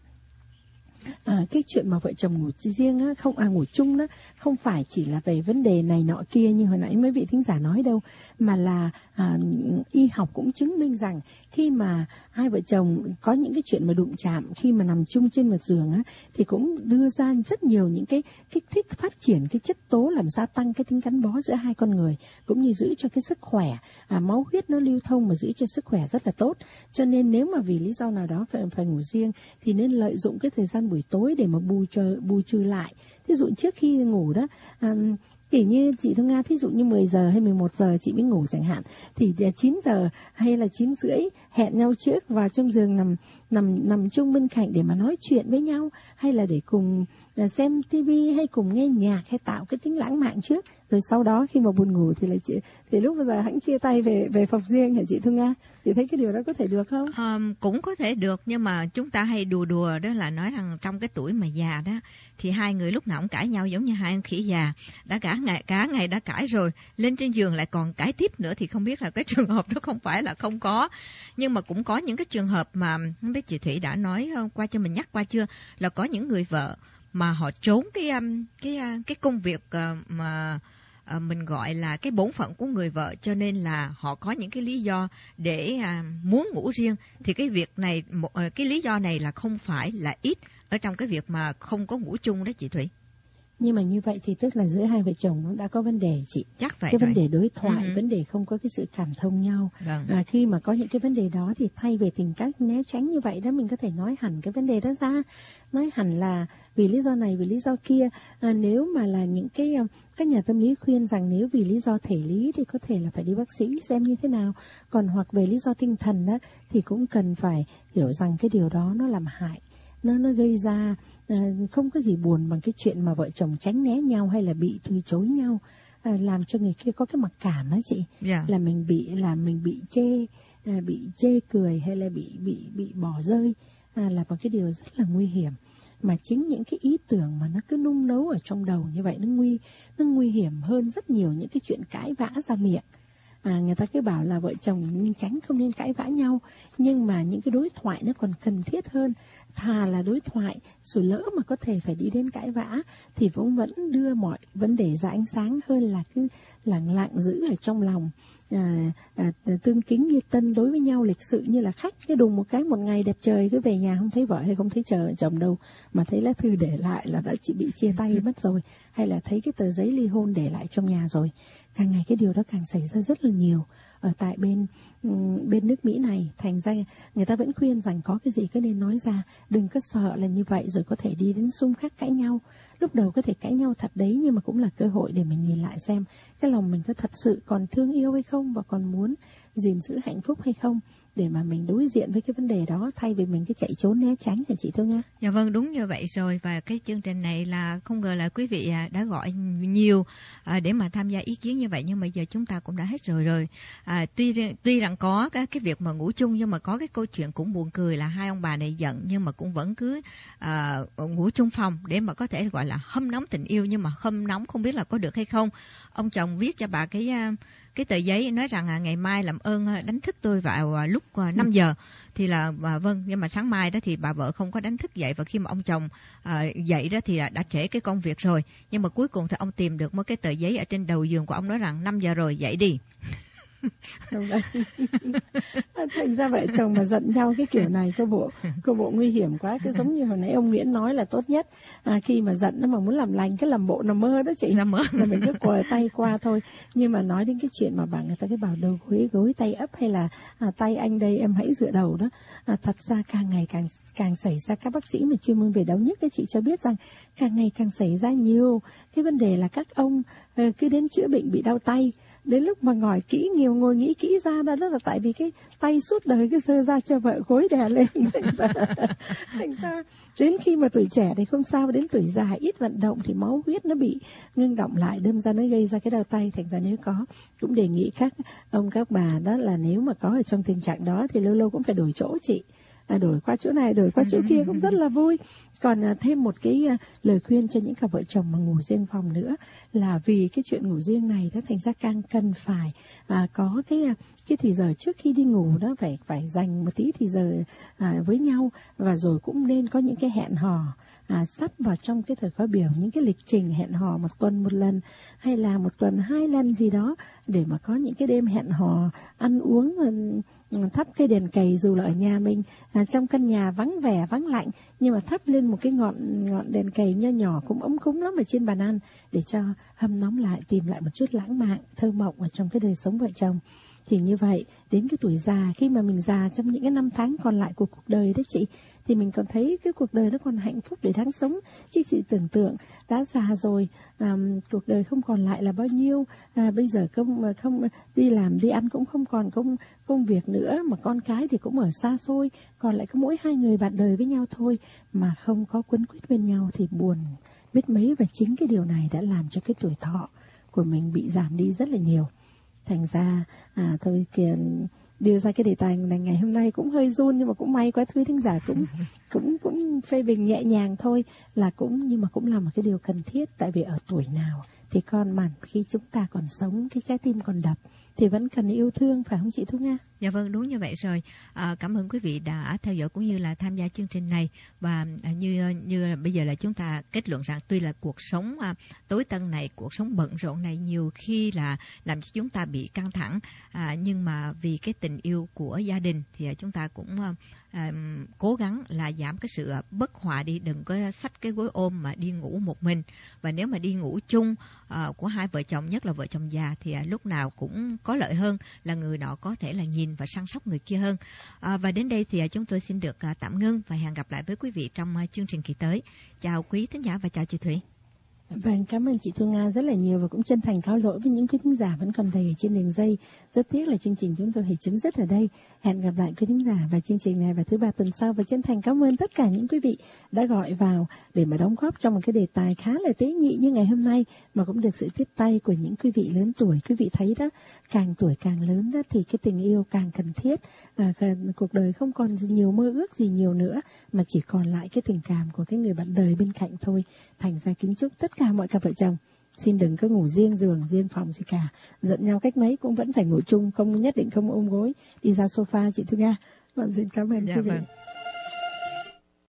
À, cái chuyện mà vợ chồng ngủ riêng á, không à ngủ chung đó không phải chỉ là về vấn đề này nọ kia như hồi nãy mấy vị thính giả nói đâu, mà là à, y học cũng chứng minh rằng khi mà hai vợ chồng có những cái chuyện mà đụng chạm khi mà nằm chung trên một giường á, thì cũng đưa ra rất nhiều những cái kích thích phát triển cái chất tố làm gia tăng cái tính gắn bó giữa hai con người, cũng như giữ cho cái sức khỏe, à, máu huyết nó lưu thông mà giữ cho sức khỏe rất là tốt. Cho nên nếu mà vì lý do nào đó phải phải ngủ riêng thì nên lợi dụng cái thời gian buổi tối để mà bù trừ bù trừ lại. Thí dụ trước khi ngủ đó, à, kiểu như chị Thương Nga, thí dụ như mười giờ hay mười một giờ chị mới ngủ chẳng hạn, thì chín giờ hay là chín rưỡi hẹn nhau trước vào trong giường nằm nằm nằm chung bên cạnh để mà nói chuyện với nhau, hay là để cùng xem tivi hay cùng nghe nhạc hay tạo cái tính lãng mạn trước, rồi sau đó khi mà buồn ngủ thì lại chị thì lúc bây giờ hãng chia tay về về phòng riêng hả chị Thương Nga? Chị thấy cái điều đó có thể được không? Um, cũng có thể được, nhưng mà chúng ta hay đùa đùa đó là nói rằng trong cái tuổi mà già đó thì hai người lúc nào cũng cãi nhau giống như hai con khỉ già, đã cả ngày cả ngày đã cãi rồi, lên trên giường lại còn cãi tiếp nữa, thì không biết là cái trường hợp đó không phải là không có. Nhưng mà cũng có những cái trường hợp mà không biết chị Thủy đã nói qua cho mình nhắc qua chưa, là có những người vợ mà họ trốn cái cái cái công việc mà À, mình gọi là cái bổn phận của người vợ, cho nên là họ có những cái lý do để à, muốn ngủ riêng. Thì cái việc này, một, cái lý do này là không phải là ít ở trong cái việc mà không có ngủ chung đó chị Thủy. Nhưng mà như vậy thì tức là giữa hai vợ chồng nó đã có vấn đề chị. Chắc vậy. Cái rồi. Vấn đề đối thoại, uh-huh. vấn đề không có cái sự cảm thông nhau. Vâng. À, khi mà có những cái vấn đề đó thì thay vì tìm cách né tránh như vậy đó, mình có thể nói hẳn cái vấn đề đó ra. Nói hẳn là vì lý do này, vì lý do kia. À, nếu mà là những cái các nhà tâm lý khuyên rằng nếu vì lý do thể lý thì có thể là phải đi bác sĩ xem như thế nào. Còn hoặc về lý do tinh thần đó thì cũng cần phải hiểu rằng cái điều đó nó làm hại. Nó, nó gây ra à, không có gì buồn bằng cái chuyện mà vợ chồng tránh né nhau hay là bị từ chối nhau, à, làm cho người kia có cái mặc cảm á chị. Yeah. Là mình bị là mình bị chê, à, bị chê cười hay là bị bị bị bỏ rơi, à, là một cái điều rất là nguy hiểm. Mà chính những cái ý tưởng mà nó cứ nung nấu ở trong đầu như vậy nó nguy nó nguy hiểm hơn rất nhiều những cái chuyện cãi vã ra miệng. À, người ta cứ bảo là vợ chồng nên tránh không nên cãi vã nhau, nhưng mà những cái đối thoại nó còn cần thiết hơn. Thà là đối thoại, rồi lỡ mà có thể phải đi đến cãi vã thì cũng vẫn đưa mọi vấn đề ra ánh sáng hơn là cứ lặng lặng giữ ở trong lòng, à, à, tương kính như tân đối với nhau, lịch sự như là khách. Cái đùng một cái một ngày đẹp trời cứ về nhà không thấy vợ hay không thấy chờ chồng đâu, mà thấy lá thư để lại là đã chỉ bị chia tay mất rồi, hay là thấy cái tờ giấy ly hôn để lại trong nhà rồi. Càng ngày cái điều đó càng xảy ra rất là nhiều ở tại bên bên nước Mỹ này. Thành ra người ta vẫn khuyên rằng có cái gì cứ nên nói ra, đừng có sợ là như vậy rồi có thể đi đến xung khắc cãi nhau. Lúc đầu có thể cãi nhau thật đấy, nhưng mà cũng là cơ hội để mình nhìn lại xem cái lòng mình có thật sự còn thương yêu hay không, và còn muốn gìn giữ hạnh phúc hay không, để mà mình đối diện với cái vấn đề đó thay vì mình cứ chạy trốn né tránh. Hả chị Thương Nga? Dạ vâng, đúng như vậy rồi. Và cái chương trình này là không ngờ là quý vị đã gọi nhiều để mà tham gia ý kiến như vậy, nhưng mà giờ chúng ta cũng đã hết rồi rồi. À, tuy tuy rằng có cái cái việc mà ngủ chung, nhưng mà có cái câu chuyện cũng buồn cười là hai ông bà này giận nhưng mà cũng vẫn cứ à, ngủ chung phòng để mà có thể gọi là hâm nóng tình yêu, nhưng mà hâm nóng không biết là có được hay không. Ông chồng viết cho bà cái cái tờ giấy nói rằng à, ngày mai làm ơn đánh thức tôi vào lúc năm giờ, thì là à, vâng, nhưng mà sáng mai đó thì bà vợ không có đánh thức dậy, và khi mà ông chồng à, dậy đó thì đã trễ cái công việc rồi. Nhưng mà cuối cùng thì ông tìm được một cái tờ giấy ở trên đầu giường của ông nói rằng năm giờ rồi, dậy đi. Thành ra vợ chồng mà giận nhau cái kiểu này có bộ có bộ nguy hiểm quá. Cái giống như hồi nãy ông Nguyễn nói là tốt nhất à, khi mà giận nó mà muốn làm lành cái làm bộ nằm mơ đó chị, nằm mơ là mình cứ quờ tay qua thôi. Nhưng mà nói đến cái chuyện mà bạn người ta cái bảo đầu gối gối tay ấp hay là à, tay anh đây em hãy dựa đầu đó, à, thật ra càng ngày càng càng xảy ra. Các bác sĩ mà chuyên môn về đau nhức các chị cho biết rằng càng ngày càng xảy ra nhiều cái vấn đề là các ông uh, cứ đến chữa bệnh bị đau tay, đến lúc mà ngồi kỹ nhiều ngồi nghĩ kỹ ra đó, đó là tại vì cái tay suốt đời cái sơ ra cho vợ gối đè lên. Thành ra, thành ra đến khi mà tuổi trẻ thì không sao, đến tuổi già ít vận động thì máu huyết nó bị ngưng động lại, đâm ra nó gây ra cái đau tay. Thành ra nếu có, cũng đề nghị các ông các bà đó là nếu mà có ở trong tình trạng đó thì lâu lâu cũng phải đổi chỗ chị. À, đổi qua chỗ này, đổi qua chỗ kia cũng rất là vui. Còn à, thêm một cái à, lời khuyên cho những cặp vợ chồng mà ngủ riêng phòng nữa là vì cái chuyện ngủ riêng này đó, thành ra càng cần phải à, có cái à, cái thì giờ trước khi đi ngủ đó phải phải dành một tí thì giờ à, với nhau, và rồi cũng nên có những cái hẹn hò à, sắp vào trong cái thời khóa biểu, những cái lịch trình hẹn hò một tuần một lần hay là một tuần hai lần gì đó, để mà có những cái đêm hẹn hò ăn uống, thắp cây đèn cầy, dù là ở nhà mình à, trong căn nhà vắng vẻ vắng lạnh, nhưng mà thắp lên một cái ngọn ngọn đèn cầy nho nhỏ cũng ấm cúng lắm ở trên bàn ăn, để cho hâm nóng lại, tìm lại một chút lãng mạn thơ mộng ở trong cái đời sống vợ chồng. Thì như vậy đến cái tuổi già, khi mà mình già trong những cái năm tháng còn lại của cuộc đời đấy chị, thì mình còn thấy cái cuộc đời nó còn hạnh phúc để đáng sống. Chứ chị tưởng tượng đã già rồi, à, cuộc đời không còn lại là bao nhiêu, à, bây giờ không không đi làm đi ăn cũng không còn công công việc nữa, mà con cái thì cũng ở xa xôi, còn lại có mỗi hai người bạn đời với nhau thôi, mà không có quấn quýt bên nhau thì buồn biết mấy. Và chính cái điều này đã làm cho cái tuổi thọ của mình bị giảm đi rất là nhiều. Thành ra à, thôi kìa, đưa ra cái đề tài này ngày hôm nay cũng hơi run, nhưng mà cũng may quá quý thính giả cũng cũng cũng phê bình nhẹ nhàng thôi, là cũng nhưng mà cũng là một cái điều cần thiết. Tại vì ở tuổi nào thì con mà khi chúng ta còn sống, cái trái tim còn đập thì vẫn cần yêu thương, phải không chị Thu Nga? Dạ vâng, đúng như vậy rồi. À, cảm ơn quý vị đã theo dõi cũng như là tham gia chương trình này. Và à, như như là bây giờ là chúng ta kết luận rằng tuy là cuộc sống à, tối tân này, cuộc sống bận rộn này nhiều khi là làm cho chúng ta bị căng thẳng, à, nhưng mà vì cái tình yêu của gia đình thì à, chúng ta cũng à, à, cố gắng là giảm cái sự bất hòa đi, đừng có xách cái gối ôm mà đi ngủ một mình. Và nếu mà đi ngủ chung à, của hai vợ chồng, nhất là vợ chồng già, thì à, lúc nào cũng có lợi hơn là người nọ có thể là nhìn và săn sóc người kia hơn. À, và đến đây thì à, chúng tôi xin được à, tạm ngưng và hẹn gặp lại với quý vị trong à, chương trình kỳ tới. Chào quý thính giả và chào chị Thủy. Vâng, cảm ơn chị Thu Nga rất là nhiều, và cũng chân thành cáo lỗi với những quý thính giả vẫn còn đầy ở trên đường dây. Rất tiếc là chương trình chúng tôi phải chấm dứt ở đây. Hẹn gặp lại quý thính giả và chương trình này vào thứ ba tuần sau, và chân thành cảm ơn tất cả những quý vị đã gọi vào để mà đóng góp trong một cái đề tài khá là tế nhị như ngày hôm nay, mà cũng được sự tiếp tay của những quý vị lớn tuổi. Quý vị thấy đó, càng tuổi càng lớn đó thì cái tình yêu càng cần thiết. À, cuộc đời không còn nhiều mơ ước gì nhiều nữa, mà chỉ còn lại cái tình cảm của cái người bạn đời bên cạnh thôi. Thành ra kính chúc tất cả mọi cặp vợ chồng xin đừng có ngủ riêng giường, riêng phòng gì cả. Giận nhau cách mấy cũng vẫn phải ngủ chung, không nhất định không ôm gối đi ra sofa chị Thu Nga. Bạn xin cảm ơn dạ, quý vị. Vâng.